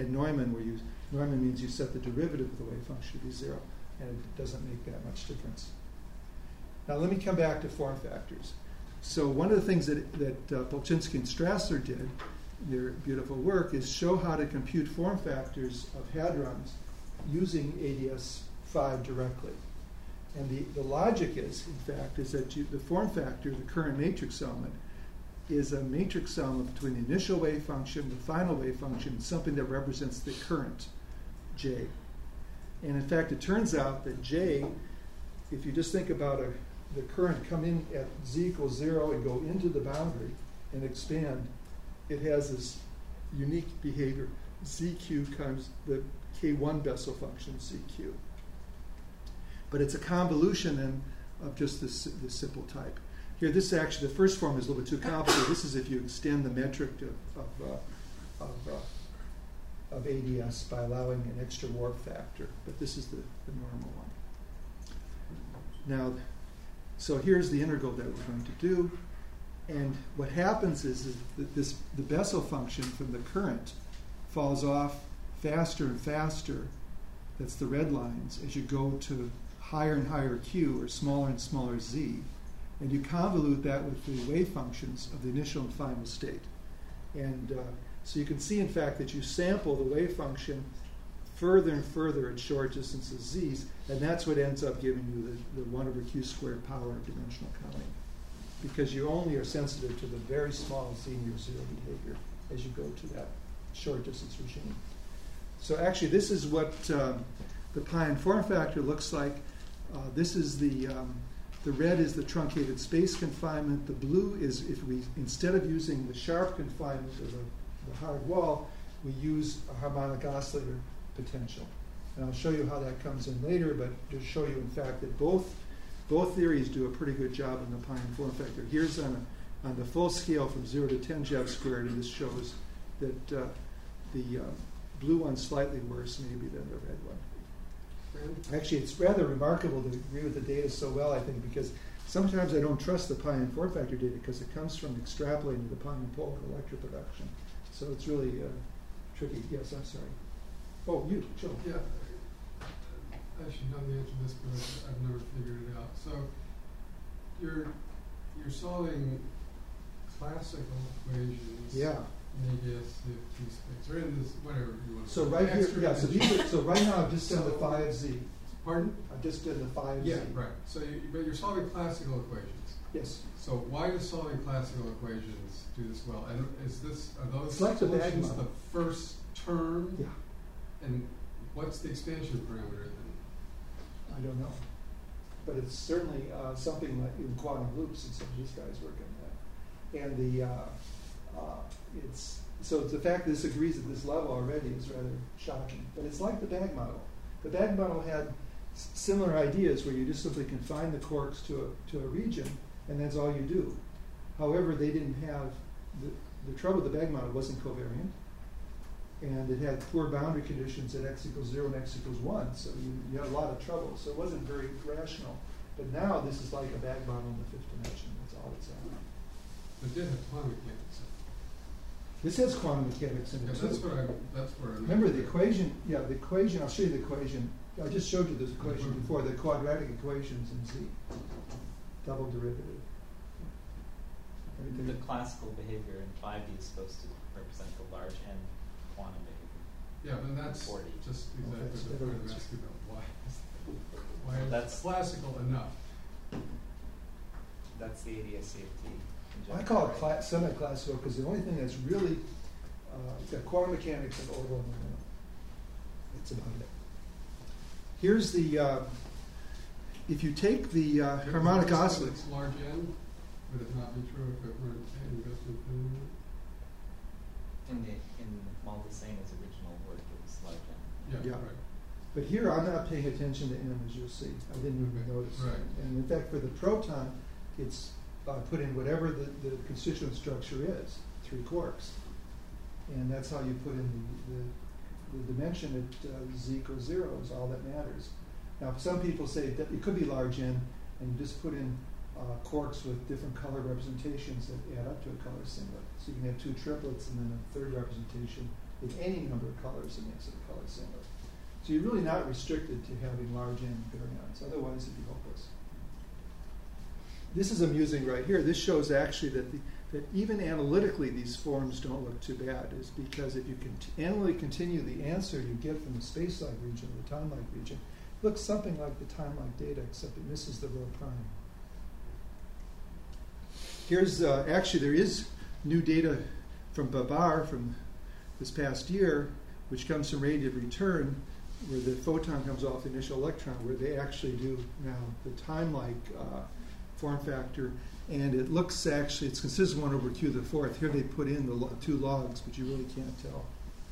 at Neumann, Neumann means you set the derivative of the wave function to be 0, and it doesn't make that much difference. Now let me come back to form factors. So one of the things that Polchinski and Strassler did in their beautiful work is show how to compute form factors of hadrons using ADS-5 directly. And the logic is, in fact, is that the form factor, the current matrix element, is a matrix element between the initial wave function, the final wave function, and something that represents the current, J. And in fact, it turns out that J, if you just think about the current come in at z equals 0 and go into the boundary and expand, it has this unique behavior. ZQ times the K1 Bessel function, ZQ. But it's a convolution then of just this simple type. Here, this actually, the first form is a little bit too complicated. This is if you extend the metric of ADS by allowing an extra warp factor. But this is the normal one. Now, so here's the integral that we're going to do. And what happens is that the Bessel function from the current falls off faster and faster. That's the red lines as you go to higher and higher Q, or smaller and smaller Z. And you convolute that with the wave functions of the initial and final state. And so you can see, in fact, that you sample the wave function further and further at short distances Z's, and that's what ends up giving you the 1 over Q squared power of dimensional counting. Because you only are sensitive to the very small Z near 0 behavior as you go to that short distance regime. So actually, this is what the Pi form factor looks like. This is the red is the truncated space confinement. The blue is if we, instead of using the sharp confinement of the hard wall, we use a harmonic oscillator potential. And I'll show you how that comes in later, but to show you, in fact, that both theories do a pretty good job in the Pi form factor. Here's on the full scale from 0 to 10 Jeff squared, and this shows that the blue one's slightly worse maybe than the red one. Actually, it's rather remarkable to agree with the data so well, I think, because sometimes I don't trust the Pi and form factor data because it comes from extrapolating the Pi and pole electroproduction. So it's really tricky. Yes, I'm sorry. Oh, you, Joe. Yeah. I should know the answer to this, but I've never figured it out. So you're solving classical equations. Yeah. In ADS T space, or in this, whatever you want to So say. right here, yeah. So right now I've just done the phi of z. Pardon? I've just done the phi of z. Yeah, right. So, but you're solving classical equations. Yes. So why does solving classical equations do this well? And are those It's like the solutions Bag the first term? Yeah. And what's the expansion parameter then? I don't know, but it's certainly something like in quantum loops, and some of these guys work on that. And so the fact that this agrees at this level already is rather shocking. But it's like the Bag model. The Bag model had similar ideas where you just simply confine the quarks to a region, and that's all you do. However, they didn't have the trouble with the Bag model wasn't covariant, and it had poor boundary conditions at x equals 0 and x equals 1, so you had a lot of trouble. So it wasn't very rational. But now this is like a Bag model in the 5th dimension. That's all it's on. It did have quantum mechanics. This has quantum mechanics in it too. That's where I'm Remember the equation, yeah, the equation, I'll show you the equation. I just showed you this equation before, the quadratic equations in Z. Double derivative. The classical behavior in 5D is supposed to represent the large N quantum behavior. Yeah, but that's 40. just Okay, exactly so the point I'm that's- asking about. Why is That's- classical enough? That's the ADS-CFT. I call it semi-classical because the only thing that's really, it's got quantum mechanics and orbital momentum. That's about it. Here's the, if you take the harmonic oscillator. It's large N, would it not be true if it weren't N goes to infinity? In Maldaceno's original work, it was large N. Yeah, Yeah. right. But here I'm not paying attention to N, as you'll see. I didn't even notice. Right. And in fact, for the proton, it's put in whatever the constituent structure is, 3 quarks. And that's how you put in the dimension at z equals 0 is all that matters. Now, some people say that it could be large N, and you just put in quarks with different color representations that add up to a color singlet. So you can have 2 triplets and then a third representation in any number of colors that makes it a color similar. So you're really not restricted to having large N baryons, otherwise it'd be hopeless. This is amusing right here. This shows actually that even analytically these forms don't look too bad, is because if you analytically continue the answer you get from the space-like region, the time-like region, it looks something like the time-like data, except it misses the rho prime. Here's, actually there is new data from Babar from this past year, which comes from radiative return, where the photon comes off the initial electron, where they actually do now the time-like form factor, and it looks actually, it's consistent 1 over q to the fourth. Here they put in the 2 logs, but you really can't tell.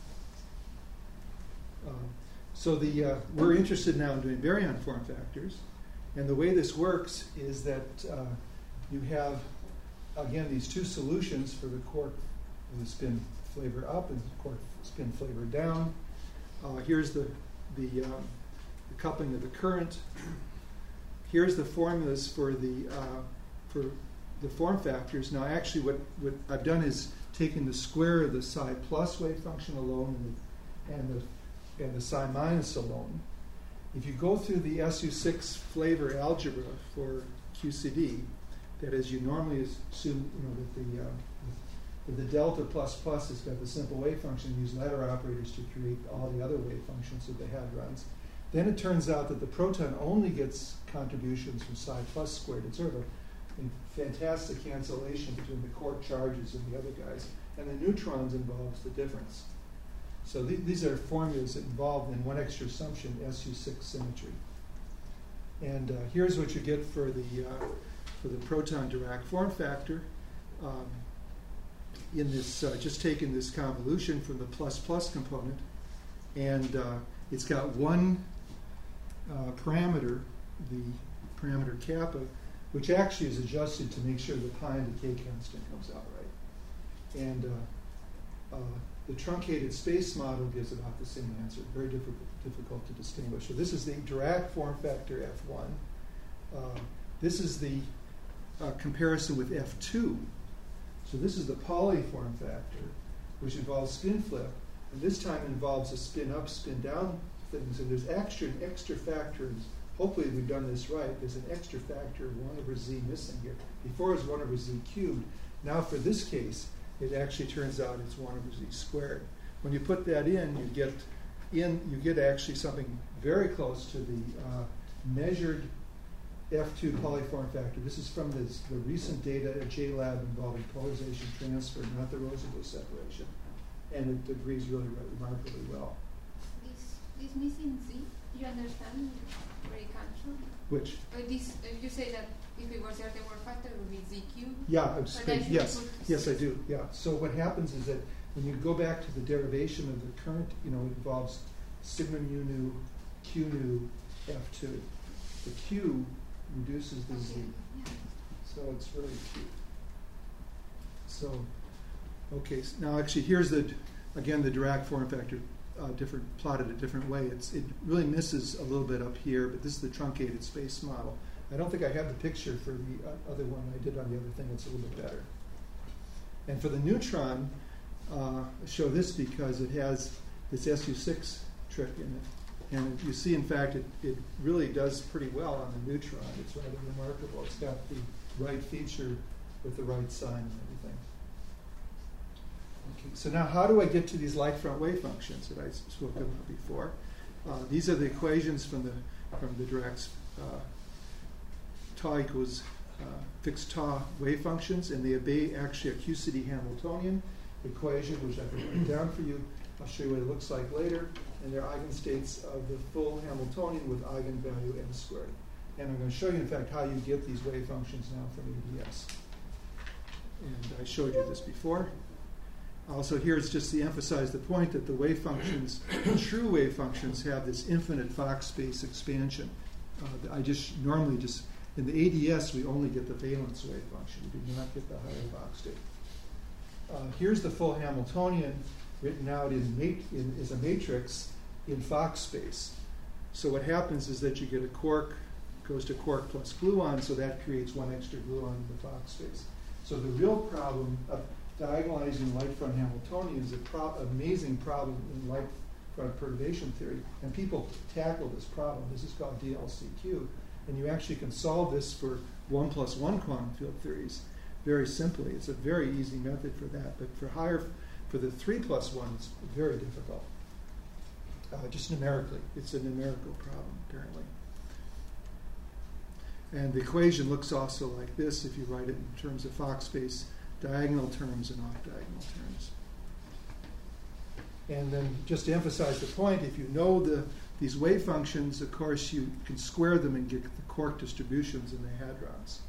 So we're interested now in doing baryon form factors, and the way this works is that you have, again, these 2 solutions for the quark with the spin flavor up and the quark spin flavor down. Here's the coupling of the current. Here's the formulas for the form factors. Now, actually, what I've done is taken the square of the psi plus wave function alone and the psi minus alone. If you go through the SU6 flavor algebra for QCD, that is, you normally assume that the delta plus plus has got the simple wave function, use ladder operators to create all the other wave functions that the hadrons. Then it turns out that the proton only gets contributions from psi plus squared. It's sort of a fantastic cancellation between the quark charges and the other guys. And the neutrons involves the difference. So these are formulas that involve in one extra assumption SU6 symmetry. And here's what you get for the proton Dirac form factor. In this, just taking this convolution from the plus component, and it's got one parameter, the parameter kappa, which actually is adjusted to make sure the pi and the k constant comes out right. And the truncated space model gives it off the same answer. Very difficult to distinguish. So this is the Dirac form factor F1. This is the comparison with F2. So this is the Pauli form factor, which involves spin flip, and this time involves a spin up, spin down things. And there's actually an extra factor. Hopefully we've done this right. There's an extra factor of 1 over z missing here. Before it was 1 over z cubed. Now for this case, it actually turns out it's 1 over z squared. When you put that in, you get actually something very close to the measured F2 polyform factor. This is from the recent data at JLab involving polarization transfer, not the Rosenthal separation. And it agrees really remarkably well. This missing Z, you understand where it comes from? Which? You say that if it was the other word factor, it would be Z cubed? Yeah, yes, I do. Yeah. So what happens is that when you go back to the derivation of the current, it involves sigma mu nu, q nu, F2. The Q reduces the Z. So it's really cute. So, okay, so now actually here's the Dirac form factor plotted a different way. It really misses a little bit up here, but this is the truncated space model. I don't think I have the picture for the other one I did on the other thing. It's a little bit better. And for the neutron, I show this because it has this SU6 trick in it. And you see, in fact, it really does pretty well on the neutron. It's rather remarkable. It's got the right feature with the right sign and everything. Okay, so now how do I get to these like front wave functions that I spoke about before? These are the equations from the Dirac's tau equals fixed tau wave functions, and they obey actually a QCD Hamiltonian equation, which I can write down for you. I'll show you what it looks like later. And they're eigenstates of the full Hamiltonian with eigenvalue n squared. And I'm going to show you, in fact, how you get these wave functions now from ADS. And I showed you this before. Also, here it's just to emphasize the point that the wave functions, true wave functions, have this infinite Fock space expansion. I normally in the ADS, we only get the valence wave function. We do not get the higher Fock state. Here's the full Hamiltonian written out as a matrix in Fock space. So what happens is that you get a quark, goes to quark plus gluon, so that creates one extra gluon in the Fock space. So the real problem, diagonalizing light front Hamiltonian is an amazing problem in light front perturbation theory. And people tackle this problem. This is called DLCQ. And you actually can solve this for 1 + 1 quantum field theories very simply. It's a very easy method for that. But for the 3 + 1, it's very difficult. Just numerically. It's a numerical problem, apparently. And the equation looks also like this if you write it in terms of Fock space, diagonal terms and off-diagonal terms. And then just to emphasize the point, if you know these wave functions, of course, you can square them and get the quark distributions in the hadrons.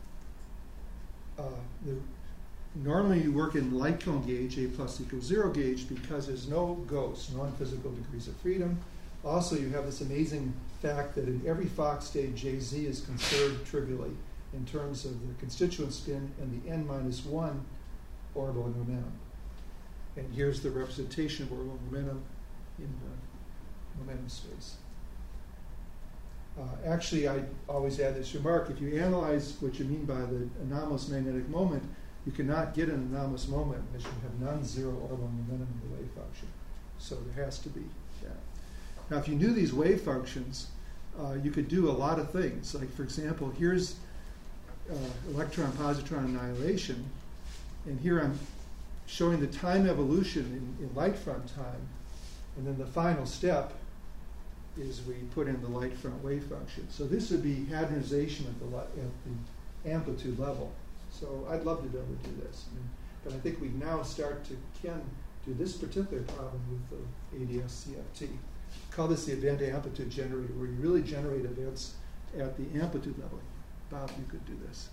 Normally you work in light cone gauge, A plus = 0 gauge, because there's no ghosts, non-physical degrees of freedom. Also, you have this amazing fact that in every Fock state, Jz is conserved trivially in terms of the constituent spin and the n-1 orbital momentum. And here's the representation of orbital momentum in the momentum space. Actually, I always add this remark. If you analyze what you mean by the anomalous magnetic moment, you cannot get an anomalous moment unless you have non-zero orbital momentum in the wave function. So there has to be that. Now, if you knew these wave functions, you could do a lot of things. Like, for example, here's electron-positron annihilation. And here I'm showing the time evolution in light front time. And then the final step is we put in the light front wave function. So this would be hadronization at the amplitude level. So I'd love to be able to do this. But I think we now can do this particular problem with the ADS-CFT. Call this the event amplitude generator, where you really generate events at the amplitude level. Bob, you could do this.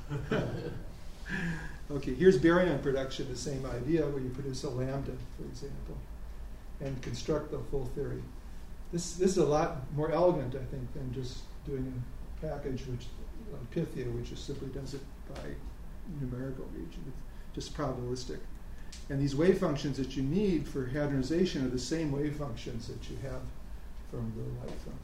Okay, here's baryon production, the same idea, where you produce a lambda, for example, and construct the full theory. This is a lot more elegant, I think, than just doing a package like Pythia, which just simply does it by numerical region. It's just probabilistic. And these wave functions that you need for hadronization are the same wave functions that you have from the light front.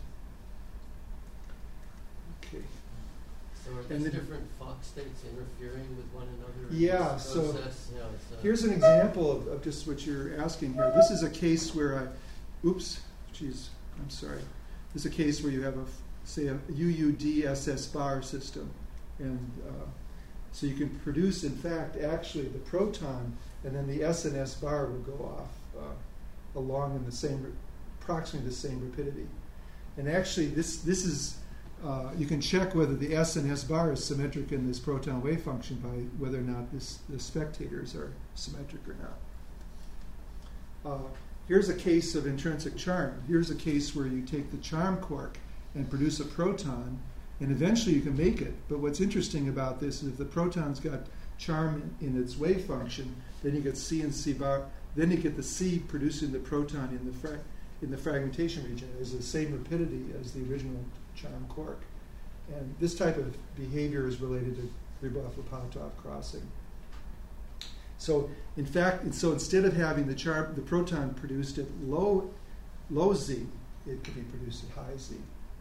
Okay. So are these different Fock states interfering with one another? Yeah, so here's an example of just what you're asking here. This is a case where this is a case where you have say a UUD-SS bar system. And so you can produce, in fact, actually the proton, and then the S and S bar will go off along in approximately the same rapidity. And actually, this is, you can check whether the S and S bar is symmetric in this proton wave function by whether or not the spectators are symmetric or not. Here's a case of intrinsic charm. Here's a case where you take the charm quark and produce a proton, and eventually you can make it. But what's interesting about this is if the proton's got charm in its wave function, then you get C and C bar. Then you get the C producing the proton in the fragmentation region. It has the same rapidity as the original charm quark. And this type of behavior is related to Lyubov-Lopatov crossing. So in fact, instead of having the proton produced at low Z, it can be produced at high Z.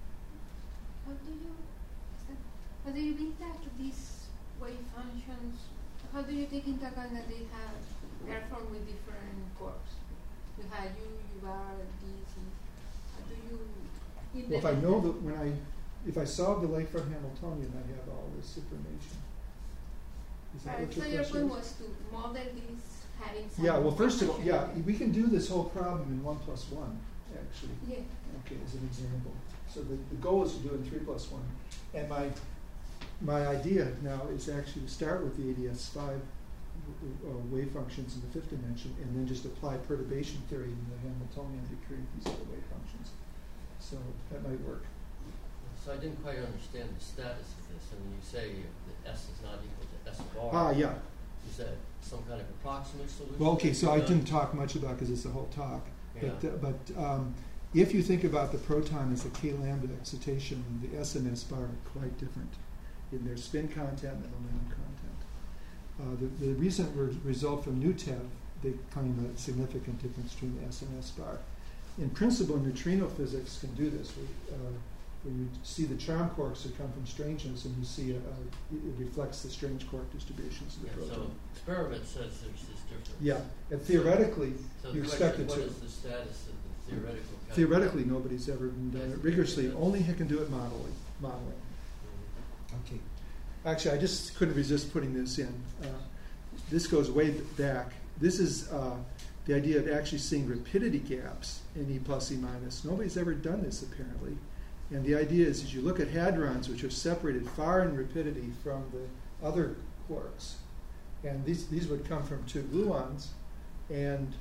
How do you mean that these wave functions? How do you take into account that they are formed with different quarks? You have U bar, D, C. How do you? Well, if I know that if I solve the light front Hamiltonian, I have all this information. Is that what so your point was to model these having some. Yeah. Well, first of all, we can do this whole problem in 1 + 1, actually. Yeah. Okay, as an example. So the goal is to do it in 3 + 1, and my idea now is actually to start with the ADS-5 wave functions in the fifth dimension, and then just apply perturbation theory in the Hamiltonian to create these other wave functions. So that might work. So I didn't quite understand the status of this. I mean, you say that S is not equal to S bar. Yeah. Is that some kind of approximate solution? Well, okay, so I didn't talk much about because it's a whole talk. Yeah. But if you think about the proton as a K lambda excitation, the S and S bar are quite different in their spin content and momentum content. The recent result from NUTEV, they claim a significant difference between the S and S bar. In principle, neutrino physics can do this. where you see the charm quarks that come from strangeness, and you see it reflects the strange quark distributions of the Yeah, so proton. experiment says there's this difference. Yeah, and theoretically, So you the expect question, it to. what is the status of the theoretical Theoretically, nobody's ever done Yes, it rigorously. yes. Only can do it modeling. Okay. Actually, I just couldn't resist putting this in. This goes way back. This is the idea of actually seeing rapidity gaps in E plus E minus. Nobody's ever done this, apparently. And the idea is you look at hadrons, which are separated far in rapidity from the other quarks. And these would come from two gluons. And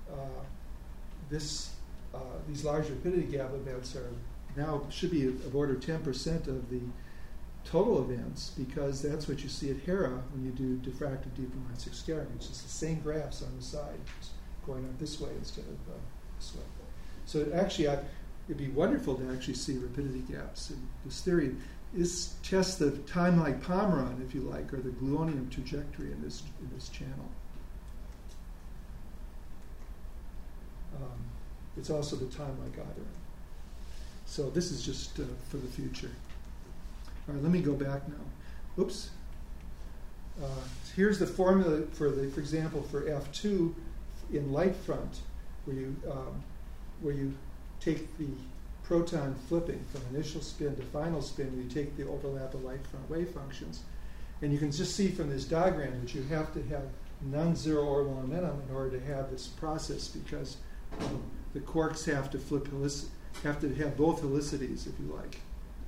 these large rapidity gap events are now should be of order 10% of the total events, because that's what you see at Hera when you do diffractive deep elastic scattering. It's just the same graphs on the side, just going up this way instead of this way. So it'd be wonderful to actually see rapidity gaps. And this theory tests the time-like Pomeron, if you like, or the gluonium trajectory in this channel. It's also the time-like Odoron. So this is just for the future. All right, let me go back now. Oops. Here's the formula for example, for F2 in light front, where you take the proton flipping from initial spin to final spin, and you take the overlap of light front wave functions. And you can just see from this diagram that you have to have non-zero orbital momentum in order to have this process, because the quarks have to have both helicities, if you like.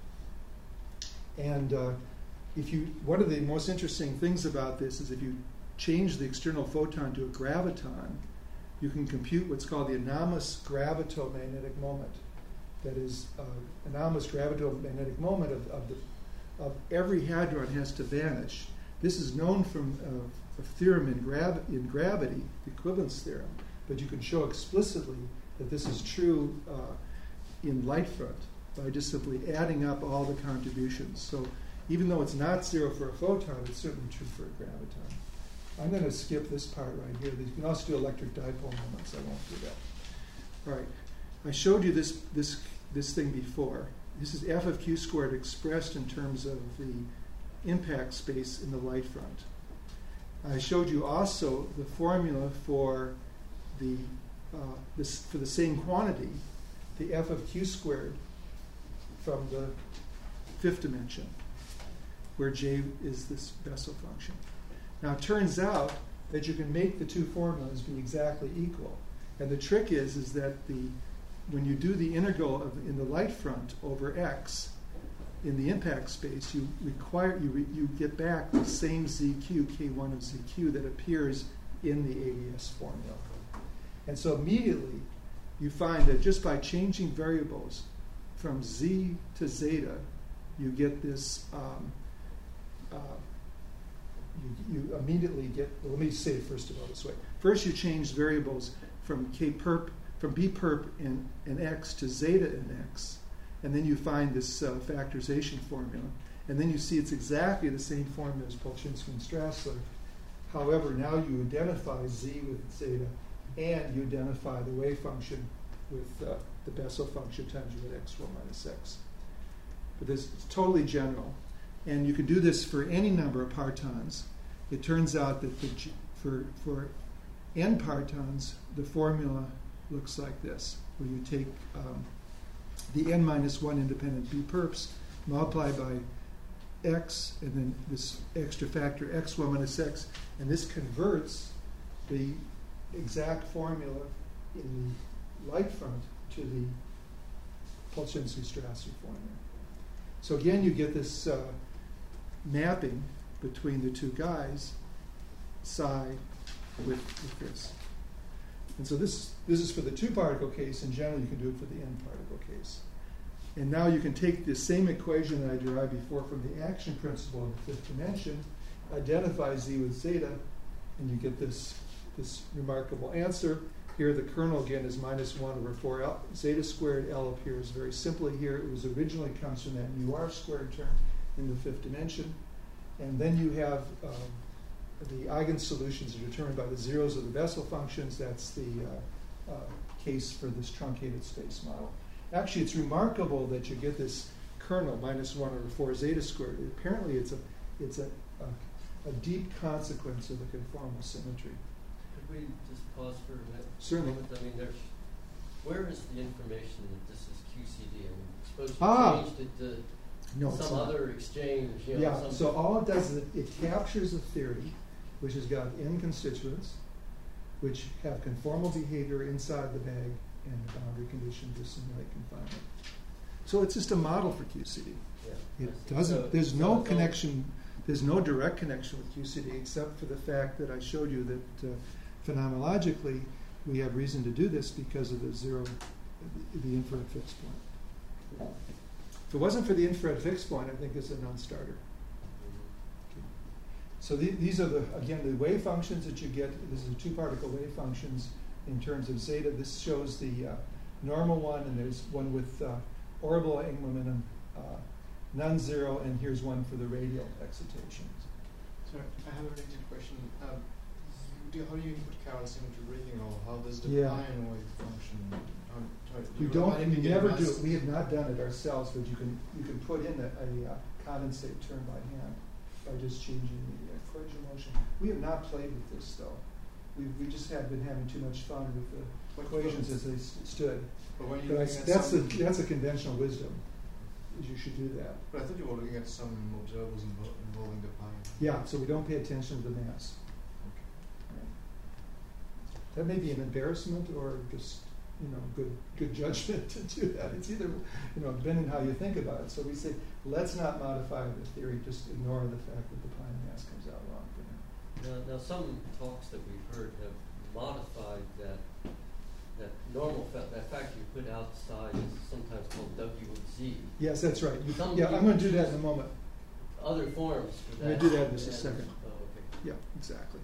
And one of the most interesting things about this is if you change the external photon to a graviton, you can compute what's called the anomalous gravitomagnetic moment. That is, anomalous gravitomagnetic moment of every hadron has to vanish. This is known from a theorem in gravity, the equivalence theorem, but you can show explicitly that this is true in light front by just simply adding up all the contributions. So even though it's not zero for a photon, it's certainly true for a graviton. I'm going to skip this part right here. You can also do electric dipole moments. I won't do that. All right. I showed you this thing before. This is f of q squared expressed in terms of the impact space in the light front. I showed you also the formula for for the same quantity, the f of q squared from the fifth dimension, where j is this Bessel function. Now it turns out that you can make the two formulas be exactly equal. And the trick is that when you do the integral in the light front over x in the impact space, you get back the same zq, k1 of zq, that appears in the ADS formula. And so immediately you find that just by changing variables from z to zeta, you get this. You immediately get. Well, let me say it first of all this way. First, you change variables from b perp in x to zeta in x, and then you find this factorization formula, and then you see it's exactly the same formula as Polchinski and Strassler. However, now you identify z with zeta, and you identify the wave function with the Bessel function times u at x1 minus x. But this is totally general. And you can do this for any number of partons. It turns out that for n partons, the formula looks like this, where you take the n minus 1 independent b perps, multiply by x, and then this extra factor x1 minus x, and this converts the exact formula in the light front to the Polchinski-Strasser formula. So again, you get this mapping between the two guys, psi with this. And so this is for the two-particle case. In general, you can do it for the n-particle case. And now you can take the same equation that I derived before from the action principle in the fifth dimension, identify z with zeta, and you get this remarkable answer. Here the kernel again is minus 1 over 4 L, zeta squared. L appears very simply here. It was originally comes from that mu r squared term in the fifth dimension. And then you have the eigensolutions are determined by the zeros of the Bessel functions. That's the case for this truncated space model. Actually, it's remarkable that you get this kernel minus 1 over 4 zeta squared. Apparently, it's a deep consequence of the conformal symmetry. Could we just pause for a minute? Certainly. I mean, where is the information that this is QCD? I mean, supposed Ah. to change it to No, it's some not. other exchange, you know, Yeah, something. so all it does is it captures a theory which has got n constituents, which have conformal behavior inside the bag and the boundary condition to simulate confinement. So it's just a model for QCD. Yeah, It I see. doesn't, So- there's so no it's connection, there's no direct connection with QCD except for the fact that I showed you that phenomenologically we have reason to do this because of the infrared fixed point. If it wasn't for the infrared fixed point, I think it's a non-starter. So these are again the wave functions that you get. This is the two-particle wave functions in terms of zeta. This shows the normal one, and there's one with orbital angular momentum, non-zero, and here's one for the radial excitations. Sorry, I have a related question. How do you input Carroll symmetry reading, or how does the Yeah. Pine wave function? We never do it. We have not done it ourselves, but you can put in a condensate term by hand by just changing the equation motion. We have not played with this though. We just have been having too much fun with the equations as they stood. But when But you're looking at that's a conventional wisdom. Is you should do that. But I thought you were looking at some observables involving the Pine. Yeah. So we don't pay attention to the mass. Right. That may be an embarrassment or just good judgment to do that. It's either depending how you think about it. So we say let's not modify the theory. Just ignore the fact that the Pine mass comes out wrong for now. Now, some talks that we've heard have modified that normal that factor you put outside is sometimes called WZ. Yes, that's right. Some I'm going to do that in a moment. Other forms for that. I'm going to do that in just a second. Oh, okay. Yeah, exactly.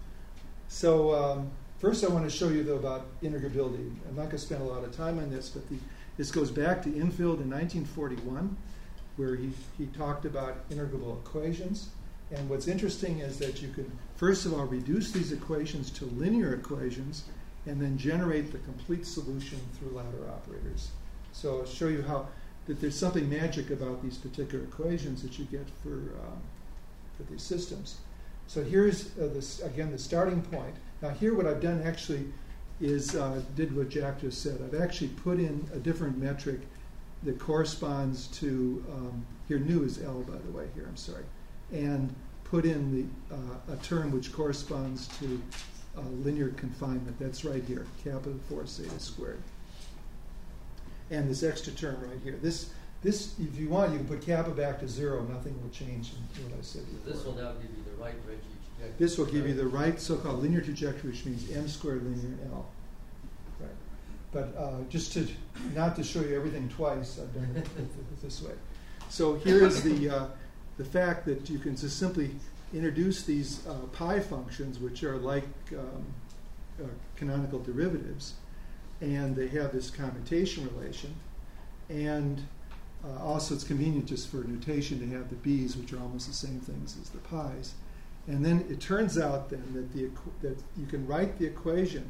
So first I want to show you, though, about integrability. I'm not going to spend a lot of time on this, but this goes back to Infield in 1941, where he talked about integrable equations. And what's interesting is that you can, first of all, reduce these equations to linear equations and then generate the complete solution through ladder operators. So I'll show you how that there's something magic about these particular equations that you get for these systems. So here's the starting point. Now here what I've done actually is did what Jack just said. I've actually put in a different metric that corresponds to, here nu is L by the way here, I'm sorry, and put in a term which corresponds to linear confinement. That's right here, kappa of 4 zeta squared. And this extra term right here. This, if you want, you can put kappa back to 0. Nothing will change in what I said before. This will now give you the right Reggie trajectory. This will give you the right so-called linear trajectory, which means m squared linear L. Right. But just not to show you everything twice, I've done it this way. So here is the fact that you can just simply introduce these pi functions, which are like canonical derivatives, and they have this commutation relation. And also it's convenient just for notation to have the b's, which are almost the same things as the pi's. And then it turns out then that you can write the equation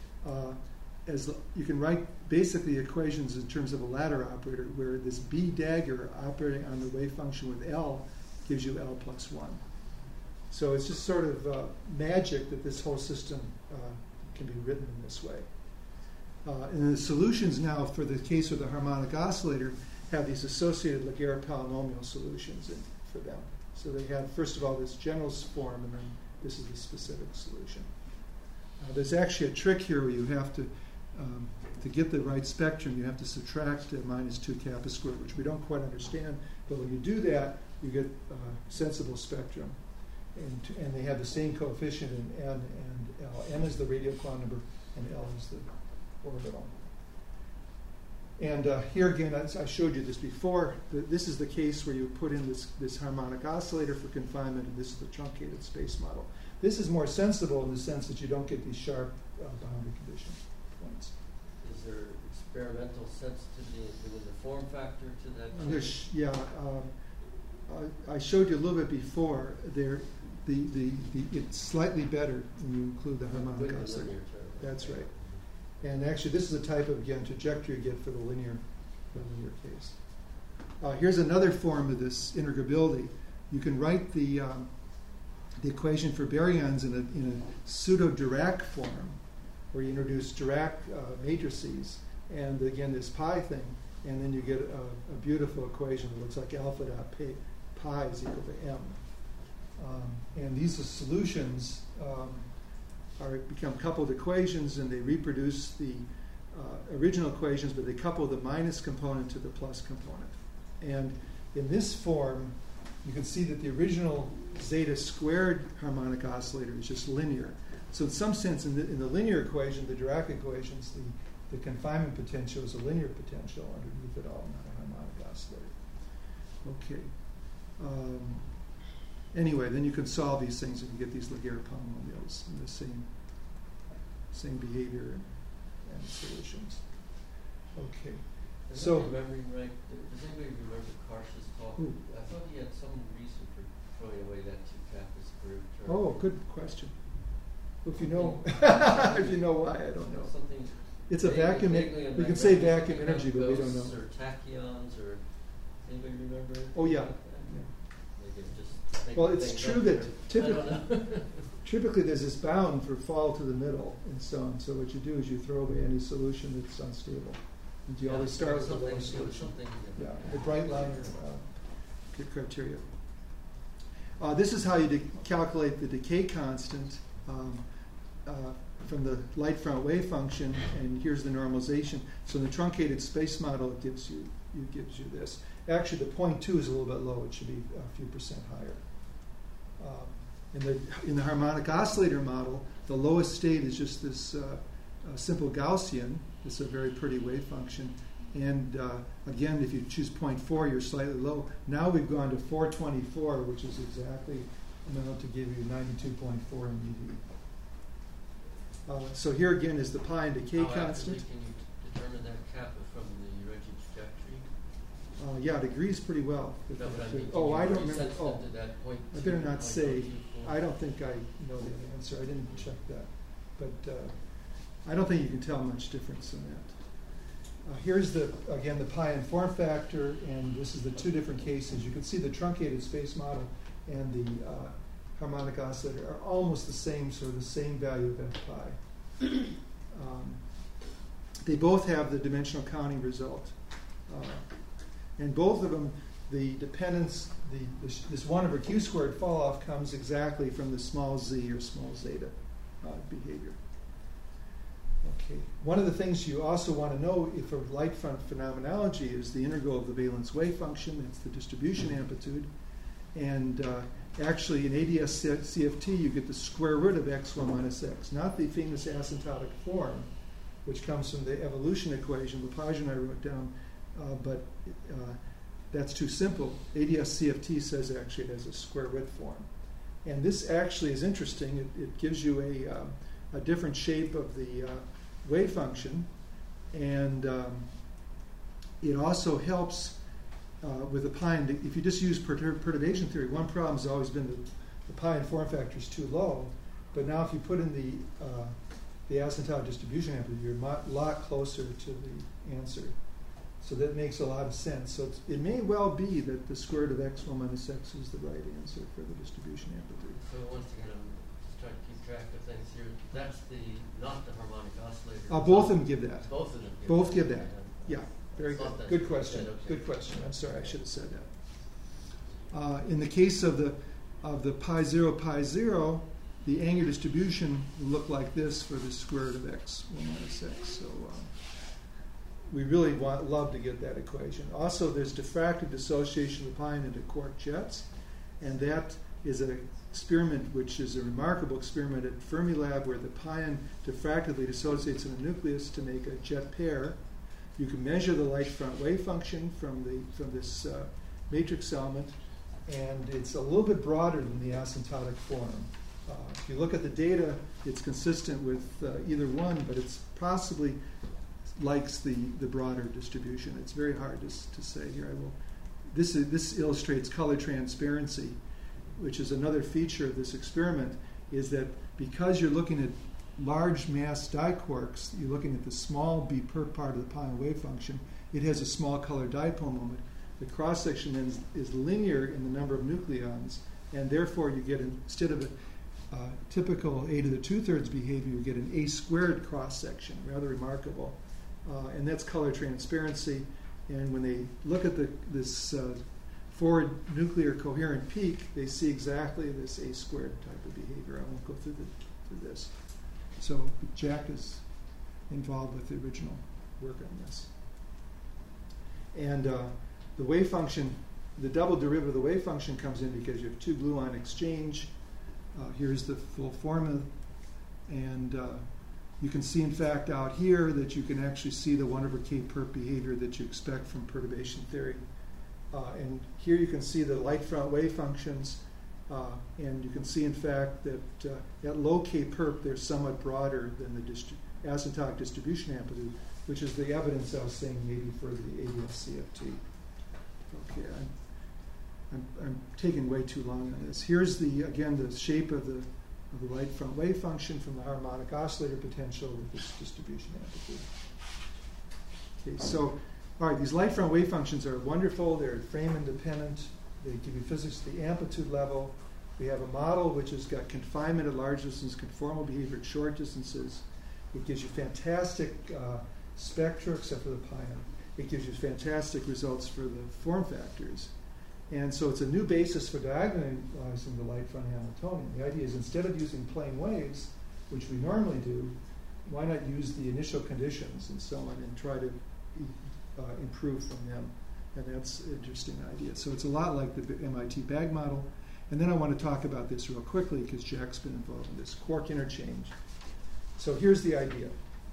you can write basically equations in terms of a ladder operator, where this b dagger operating on the wave function with L gives you L plus 1. So it's just sort of magic that this whole system can be written in this way. And the solutions now for the case of the harmonic oscillator have these associated Laguerre polynomial solutions for them. So they have, first of all, this general form, and then this is the specific solution. There's actually a trick here where you have to get the right spectrum, you have to subtract minus 2 kappa squared, which we don't quite understand. But when you do that, you get sensible spectrum. And they have the same coefficient in n and L. N is the radial quantum number, and L is the orbital. And here again, I showed you this before. This is the case where you put in this harmonic oscillator for confinement, and this is the truncated space model. This is more sensible in the sense that you don't get these sharp boundary condition points. Is there experimental sensitivity within the form factor to that? I showed you a little bit before. It's slightly better when you include the harmonic oscillator. That's right. And actually, this is the type of, again, trajectory you get for the linear case. Here's another form of this integrability. You can write the equation for baryons in a pseudo-Dirac form, where you introduce Dirac matrices, and again this pi thing, and then you get a beautiful equation that looks like alpha dot pi is equal to m. And these solutions become coupled equations, and they reproduce the original equations, but they couple the minus component to the plus component. And in this form, you can see that the original zeta squared harmonic oscillator is just linear. So in some sense, in the linear equation, the Dirac equations, the confinement potential is a linear potential underneath it all, not a harmonic oscillator. Okay. Anyway, then you can solve these things and you get these Laguerre polynomials and the same behavior and solutions. Okay. So, remembering right, does anybody remember Karsh's talk? I thought he had some reason for throwing away that two-kappa squared term. oh, good question. If you know, if you know why, I don't know. Something It's a vacuum. We can say vacuum energy, but we don't know. Or tachyons, or anybody remember? Oh yeah. Maybe just Well, it's true that typically. typically there's this bound for fall to the middle and so on. So what you do is you throw away any solution that's unstable. And you always start with the lowest solution. Yeah, the bright line criteria. This is how you calculate the decay constant from the light front wave function, and here's the normalization. So in the truncated space model, it gives you this. Actually, the 0.2 is a little bit low. It should be a few percent higher. In the harmonic oscillator model, the lowest state is just this simple Gaussian. It's a very pretty wave function. And again, if you choose 0.4, you're slightly low. Now we've gone to 424, which is exactly enough to give you 92.4 MeV. So here again is the pi and decay constant. Can you determine that kappa from the Regge trajectory? Yeah, it agrees pretty well. No, but I mean, I don't remember. sensitive to that point I better not 2, say. 0.024? I don't think I know the answer. I didn't check that. But I don't think you can tell much difference in that. Here's again the pi and form factor, and this is the two different cases. You can see the truncated space model and the harmonic oscillator are almost the same, sort of the same value of f pi. They both have the dimensional counting result. And both of them, the dependence, this 1 over q squared fall off comes exactly from the small z or small zeta behavior. Okay. One of the things you also want to know for light front phenomenology is the integral of the valence wave function. That's the distribution amplitude. And actually in ADS-CFT you get the square root of x1 minus x, not the famous asymptotic form, which comes from the evolution equation Lepage and I wrote down, but that's too simple. ADS-CFT says actually it has a square root form. And this actually is interesting. It gives you a different shape of the wave function, and it also helps with the pi. And if you just use perturbation theory, one problem has always been that the pi and form factor is too low. But now if you put in the asymptotic distribution amplitude, you're a lot closer to the answer. So that makes a lot of sense. So it may well be that the square root of x1 minus x is the right answer for the distribution amplitude. So once again, I'm just trying to keep track of things here. That's not the harmonic oscillator. Both of them give that. Both of them give Both that. give that. Yeah, very It's good. not that Good you question. said, okay. Good question. I'm sorry, I should have said that. In the case of the pi 0, the angular distribution will look like this for the square root of x, 1 minus x. So we really love to get that equation. Also, there's diffractive dissociation of the pion into quark jets, and that is an experiment which is a remarkable experiment at Fermilab where the pion diffractively dissociates in the nucleus to make a jet pair. You can measure the light front wave function from this matrix element, and it's a little bit broader than the asymptotic form. If you look at the data, it's consistent with either one, but it's possibly likes the broader distribution. It's very hard to say here. This illustrates color transparency, which is another feature of this experiment, is that because you're looking at large mass diquarks, you're looking at the small B perp part of the pion wave function, it has a small color dipole moment. the cross section then is linear in the number of nucleons, and therefore you get, instead of a typical a to the 2/3 behavior, you get an a squared cross section. Rather remarkable, and that's color transparency. And when they look at this forward nuclear coherent peak, they see exactly this a squared type of behavior. I won't go through this. So Jack is involved with the original work on this. And the wave function, the double derivative of the wave function comes in because you have two gluon exchange. Here's the full formula. And you can see, in fact, out here that you can actually see the 1/k perp behavior that you expect from perturbation theory. And here you can see the light front wave functions. And you can see, in fact, that at low k perp, they're somewhat broader than the asymptotic distribution amplitude, which is the evidence I was saying maybe for the ADS-CFT. Okay, I'm taking way too long on this. Here's again the shape of the light front wave function from the harmonic oscillator potential with this distribution amplitude. Okay, so all right, these light front wave functions are wonderful. They're frame independent. They give you physics at the amplitude level. We have a model which has got confinement at large distances, conformal behavior at short distances. It gives you fantastic spectra, except for the pion. It gives you fantastic results for the form factors. And so it's a new basis for diagonalizing the light front Hamiltonian. The idea is, instead of using plane waves, which we normally do, why not use the initial conditions and so on and try to improve from them? And that's an interesting idea. So it's a lot like the MIT bag model. And then I want to talk about this real quickly because Jack's been involved in this quark interchange. So here's the idea.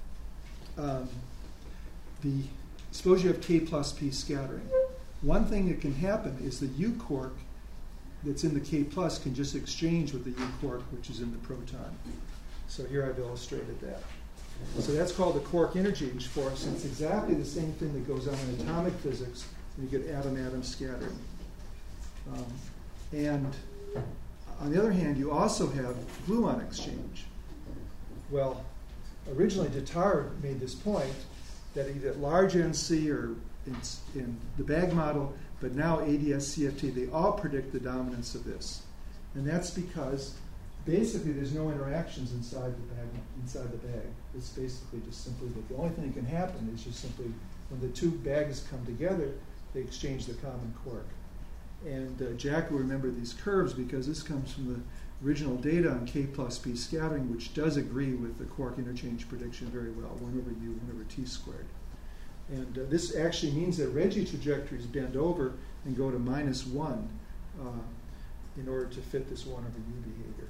Suppose you have K plus P scattering. One thing that can happen is the U quark that's in the K plus can just exchange with the U quark which is in the proton. So here I've illustrated that. So that's called the quark interchange force, and it's exactly the same thing that goes on in atomic physics when you get atom-atom scattering. And on the other hand, you also have gluon exchange. Well, originally Tatar made this point that either at large NC or in the bag model, but now ADS-CFT, they all predict the dominance of this. And that's because basically there's no interactions inside the bag. It's basically just simply that the only thing that can happen is just simply when the two bags come together, they exchange the common quark. And Jack will remember these curves because this comes from the original data on K plus P scattering, which does agree with the quark interchange prediction very well, 1/U, 1/T squared. And this actually means that Reggie trajectories bend over and go to -1 in order to fit this 1/U behavior.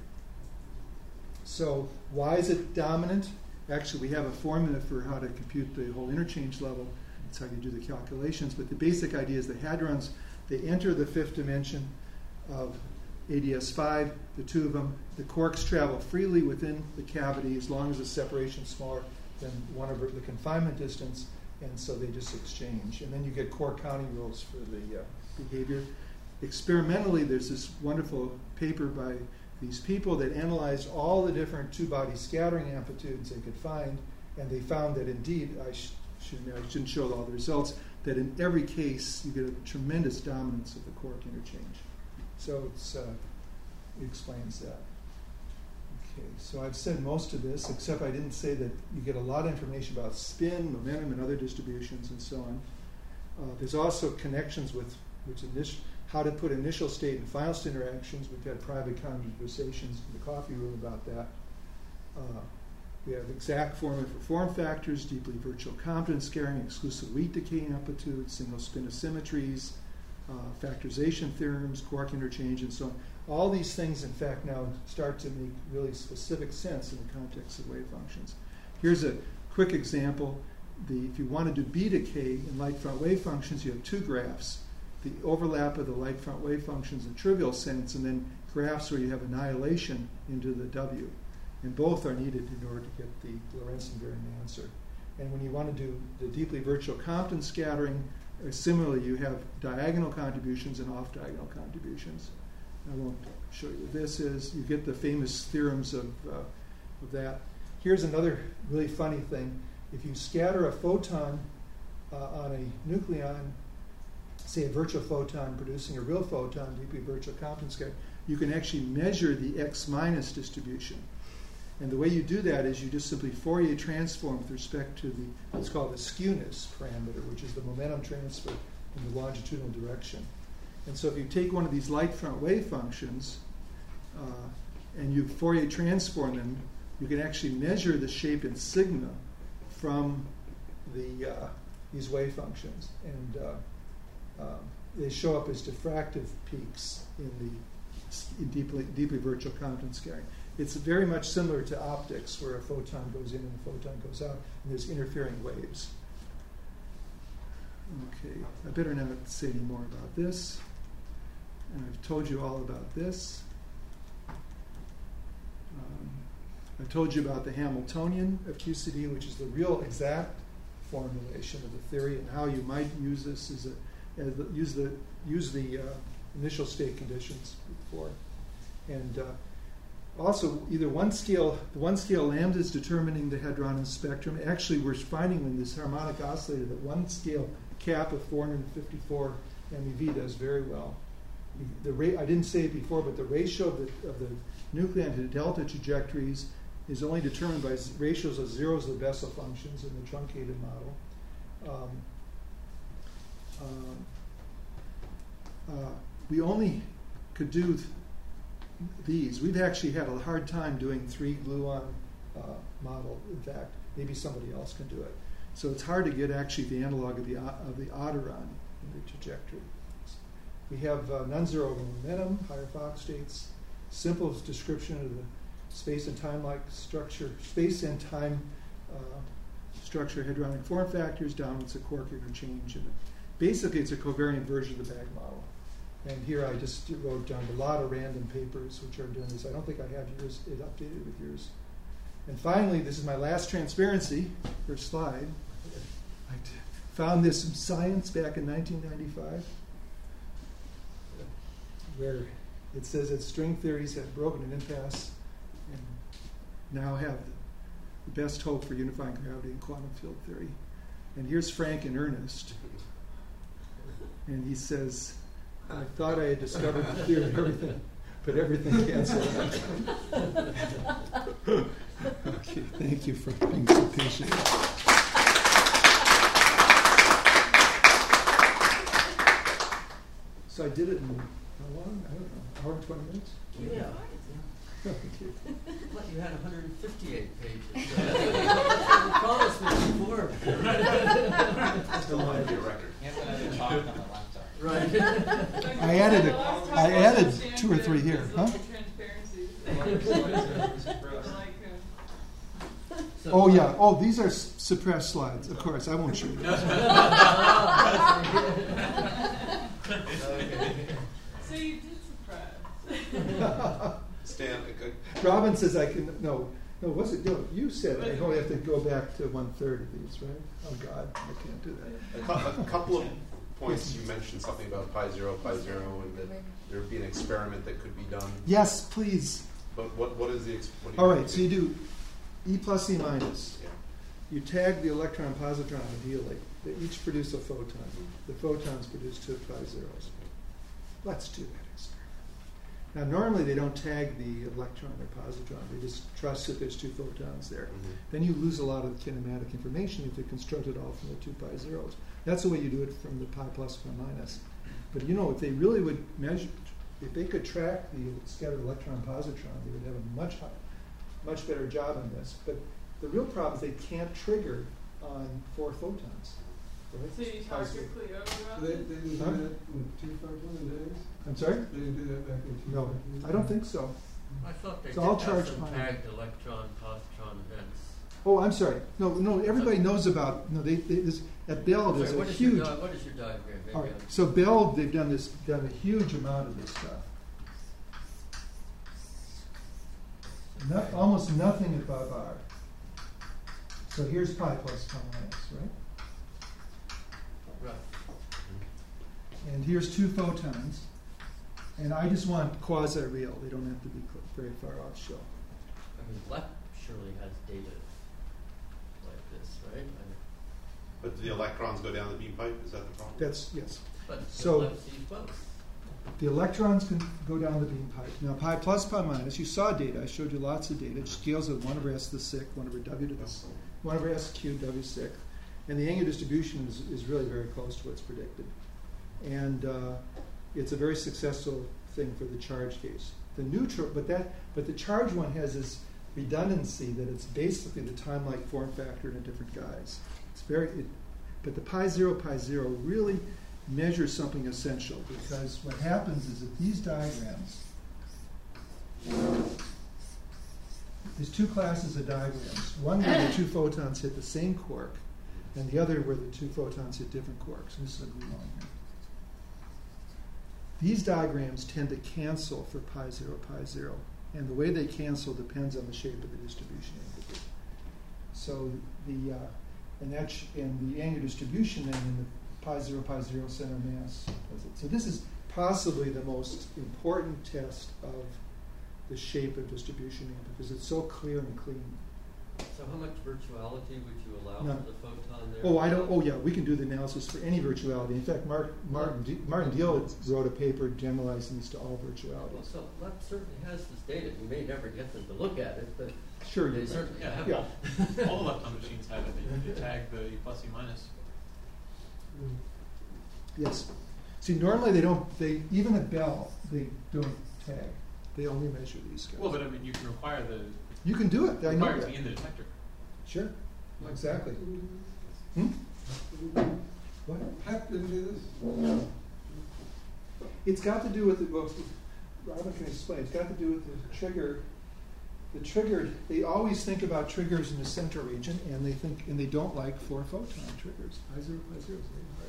So why is it dominant? Actually, we have a formula for how to compute the whole interchange level. That's how you do the calculations. But the basic idea is the hadrons, they enter the fifth dimension of ADS5, the two of them. The quarks travel freely within the cavity as long as the separation is smaller than one over the confinement distance, and so they just exchange. And then you get quark counting rules for the behavior. Experimentally, there's this wonderful paper by these people that analyzed all the different two-body scattering amplitudes they could find, and they found that indeed, I shouldn't show all the results, that in every case you get a tremendous dominance of the quark interchange. So it explains that. Okay, so I've said most of this, except I didn't say that you get a lot of information about spin, momentum, and other distributions, and so on. There's also connections with how to put initial state and final state interactions. We've had private conversations in the coffee room about that. We have exact formula for form factors, deeply virtual Compton scattering, exclusive weak decay amplitude, single spin asymmetries, factorization theorems, quark interchange, and so on. All these things, in fact, now start to make really specific sense in the context of wave functions. Here's a quick example. If you want to do B decay in light front wave functions, you have two graphs. The overlap of the light front wave functions in trivial sense, and then graphs where you have annihilation into the W. And both are needed in order to get the Lorentz invariant answer. And when you want to do the deeply virtual Compton scattering, similarly, you have diagonal contributions and off-diagonal contributions. I won't show you what this is. You get the famous theorems of that. Here's another really funny thing. If you scatter a photon on a nucleon say, a virtual photon producing a real photon, deeply virtual Compton scatter, you can actually measure the x minus distribution. And the way you do that is you just simply Fourier transform with respect to the what's called the skewness parameter, which is the momentum transfer in the longitudinal direction. And so if you take one of these light front wave functions and you Fourier transform them, you can actually measure the shape in sigma from these wave functions. And they show up as diffractive peaks in deeply virtual Compton scattering. It's very much similar to optics, where a photon goes in and a photon goes out, and there's interfering waves. Okay, I better not say any more about this. And I've told you all about this. I told you about the Hamiltonian of QCD, which is the real exact formulation of the theory, and how you might use this use the initial state conditions before. And also, either the one scale lambda is determining the hadron spectrum. Actually, we're finding in this harmonic oscillator that one scale cap of 454 MeV does very well. I didn't say it before, but the ratio of the nucleon to delta trajectories is only determined by ratios of zeros of the Bessel functions in the truncated model. We only could do these. We've actually had a hard time doing 3 gluon model. In fact, maybe somebody else can do it. So it's hard to get actually the analog of the autoron in the trajectory. We have non-zero momentum, higher Fock states, simple description of the space and time-like structure, space and time structure, hadronic form factors, dominance of quark interchange. And basically, it's a covariant version of the Bagg model. And here I just wrote down a lot of random papers which are doing this. I don't think I have yours updated with yours. And finally, this is my last transparency, first slide. I found this in Science back in 1995, where it says that string theories have broken an impasse and now have the best hope for unifying gravity and quantum field theory. And here's Frank in earnest. And he says, I thought I had discovered the theory of everything, but everything canceled out. Okay, thank you for being so patient. So I did it in how long? I don't know, hour and 20 minutes? Yeah. Okay. What, you had 158 pages. You promised me before. Still might be a record. You have another chalk on the laptop. Right. I added 2 or 3 here, huh? Transparency. Oh yeah. Oh, these are suppressed slides. Of course, I won't show you. So you did surprise. Stan, Robin says I can. No, was it? No, you said I only have to go back to 1/3 of these, right? Oh God, I can't do that. A couple of points. You mentioned something about pi zero, and that there would be an experiment that could be done. Yes, please. But what is the? What do All right, so you do E plus E minus. Yeah. You tag the electron and positron ideally. They each produce a photon. The photons produce 2 pi zeros. Let's do that experiment. Now, normally they don't tag the electron or positron. They just trust that there's 2 photons there. Mm-hmm. Then you lose a lot of the kinematic information if they construct it all from the 2 pi zeros. That's the way you do it from the pi plus, pi minus. But you know, if they really would measure, if they could track the scattered electron positron, they would have a much better job on this. But the real problem is they can't trigger on 4 photons. Right? So you talk to Cleo about They it? didn't do that in 251 days? I'm sorry? They didn't do that back in 251 No, I don't think so. I thought they So did I'll have charge some mine. tagged electron-positron events. Oh, I'm sorry. No, everybody knows about, at Bell there's Sorry, a huge, what is your diagram? Maybe all right, I'm- so Bell, they've done a huge amount of this stuff. Almost nothing above R. So here's pi plus pi minus, right? Right. And here's 2 photons. And I just want quasi-real. They don't have to be very far off shell. I mean, Lep surely has data like this, right? But do the electrons go down the beam pipe? Is that the problem? Yes. But So- let's see both. The electrons can go down the beam pipe. Now, pi plus, pi minus, you saw data. I showed you lots of data. It scales at 1 over s to the 6, 1 over w to the 1 over s cubed w 6. And the angular distribution is really very close to what's predicted. And it's a very successful thing for the charge case. The neutral, but the charge one has this redundancy that it's basically the time-like form factor in a different guise. But the pi 0 really measures something essential, because what happens is that these diagrams, there's two classes of diagrams. One where the two photons hit the same quark, and the other where the two photons hit different quarks. And this is a blue line here. These diagrams tend to cancel for pi 0, and the way they cancel depends on the shape of the distribution amplitude. So the angular distribution then in the pi 0 center mass does it. So this is possibly the most important test of the shape of distribution amplitude, because it's so clear and clean. So how much virtuality would you allow None. for the photon there? Oh yeah, we can do the analysis for any virtuality. In fact, Martin Deal wrote a paper generalizing this to all virtuality. Well, so Lab certainly has this data. You may never get them to look at it, but Sure, they you certainly have Yeah. it. All the lepton machines have it. You tag the E plus, E minus. Yes. See, normally even at Bell, they don't tag. They only measure these guys. Well, but I mean, you can require You can do it. I know require it to that. be in the detector. Sure. Exactly. What? PEP didn't do this? It's got to do with the, well, Robin can explain. It's got to do with the trigger. The trigger, they always think about triggers in the center region, and they don't like 4 photon triggers. Pi 0 is very hard.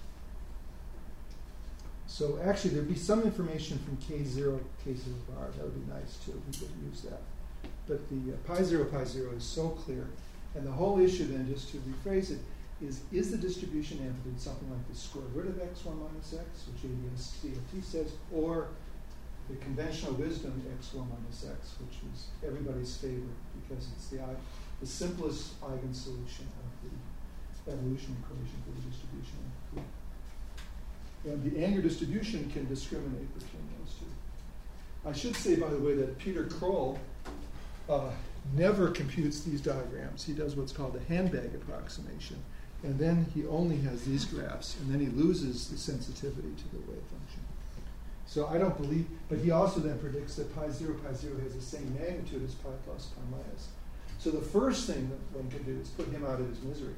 So actually, there'd be some information from K0 bar. That would be nice too. We could use that. But the pi 0 is so clear, and the whole issue then, just to rephrase it, is the distribution amplitude something like the square root of x1 minus x, which ABS-CFT says, or the conventional wisdom x1 minus x, which is everybody's favorite because it's the simplest eigensolution of the evolution equation for the distribution amplitude. And the angular distribution can discriminate between those two. I should say, by the way, that Peter Kroll never computes these diagrams. He does what's called a handbag approximation, and then he only has these graphs, and then he loses the sensitivity to the wave function. So I don't believe, but he also then predicts that pi 0 has the same magnitude as pi plus, pi minus. So the first thing that one can do is put him out of his misery.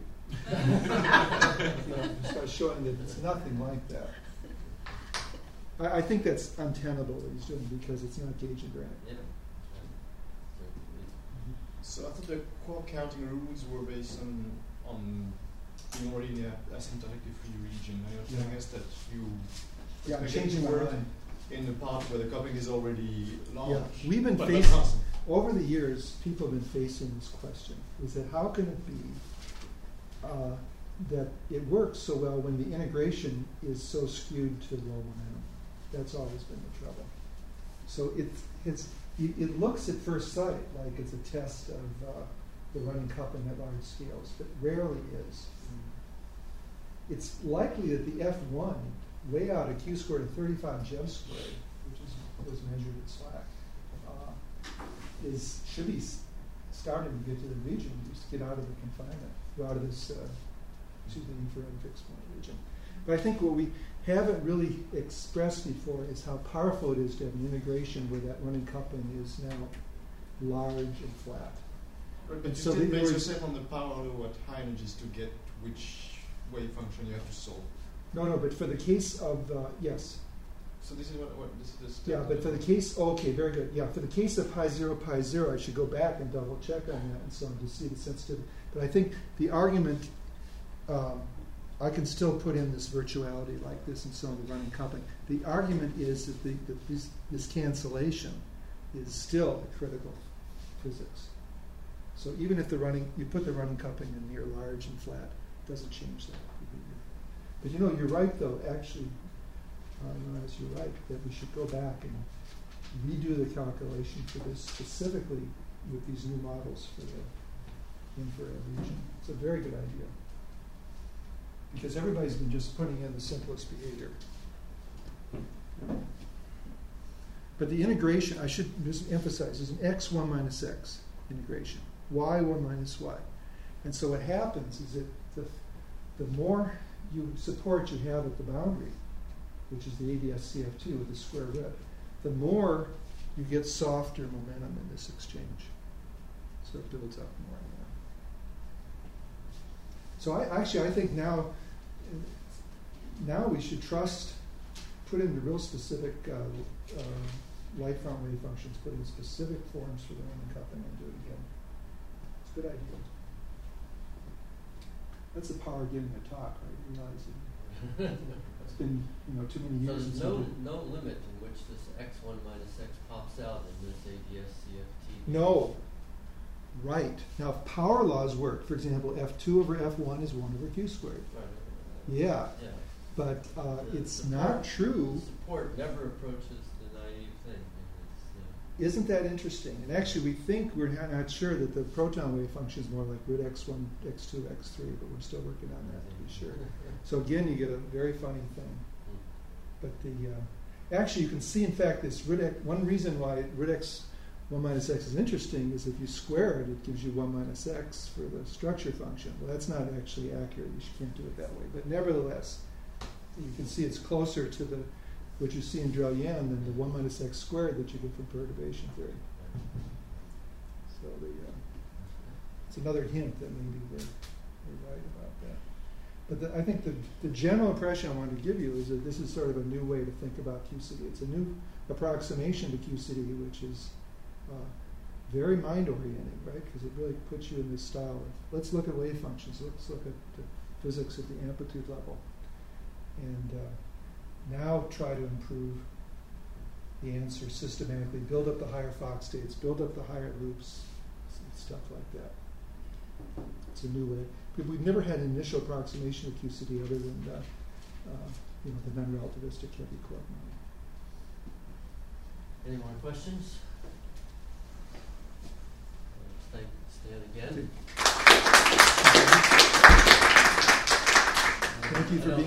Just by showing that it's nothing like that. I think that's untenable what he's doing because it's not gauge and grant. Yeah. So I thought the quark counting rules were based on being already in a asymptotically free region. Now you're telling us that you I'm changing my mind. in the part where the coupling is already large. Yeah, we've been but facing, constant. over the years, people have been facing this question, is that how can it be that it works so well when the integration is so skewed to low momentum? That's always been the trouble. So it looks at first sight like it's a test of the running coupling at large scales, but rarely is. It's likely that the F1 way out at q squared of 35 Jev squared, which was measured at SLAC, should be starting to get to the region, just get out of the confinement, go out of this infrared fixed point region. But I think what we haven't really expressed before is how powerful it is to have an integration where that running coupling is now large and flat. But you so did base the- yourself on the power law at high energies to get which wave function you have to solve. No, but for the case of, yes. So this is what this is the step. Yeah, but for the case, okay, very good. Yeah, for the case of pi 0, I should go back and double check on that and so on to see the sensitivity. But I think the argument, I can still put in this virtuality like this and so on, the running coupling. The argument is that this cancellation is still a critical physics. So even if you put the running coupling in near large and flat, it doesn't change that behavior. But you're right though, actually, you're right, that we should go back and redo the calculation for this specifically with these new models for the infrared region. It's a very good idea. because everybody's been just putting in the simplest behavior. But the integration, I should just emphasize, is an x1 minus x integration, y1 minus y. And so what happens is that the more support you have at the boundary, which is the ADS-CF2 with the square root, the more you get softer momentum in this exchange. So it builds up more and more. So I think now we should put in the real specific Lightfront wave functions, put in specific forms for the Riemann coupling and do it again. It's a good idea. That's the power of giving a talk, right? Realizing it's been too many So years. there's no limit in which this x1 minus x pops out in this ADS-CFT. No. Right. Now, if power laws work, for example, F2 over F1 is 1 over Q squared. Right. Yeah. But it's not true. Support never approaches the naive thing. Isn't that interesting? And actually, we think we're not sure that the proton wave function is more like root x1, x2, x3, but we're still working on that to be sure. So again, you get a very funny thing. But actually, you can see, in fact, this root x, one reason why root x 1 minus x is interesting is if you square it, it gives you 1 minus x for the structure function. Well, that's not actually accurate. You can't do it that way. But nevertheless, you can see it's closer to what you see in Drell-Yan than the 1 minus x squared that you get from perturbation theory. So it's another hint that maybe we're right about that. But I think the general impression I wanted to give you is that this is sort of a new way to think about QCD. It's a new approximation to QCD, which is very mind-oriented, right? Because it really puts you in this style of, let's look at wave functions, let's look at the physics at the amplitude level, and now try to improve the answer systematically, build up the higher Fock states, build up the higher loops, stuff like that. It's a new way. We've never had an initial approximation of QCD other than the non-relativistic heavy quark model. Any more questions? Thank Stan again. Thank you for being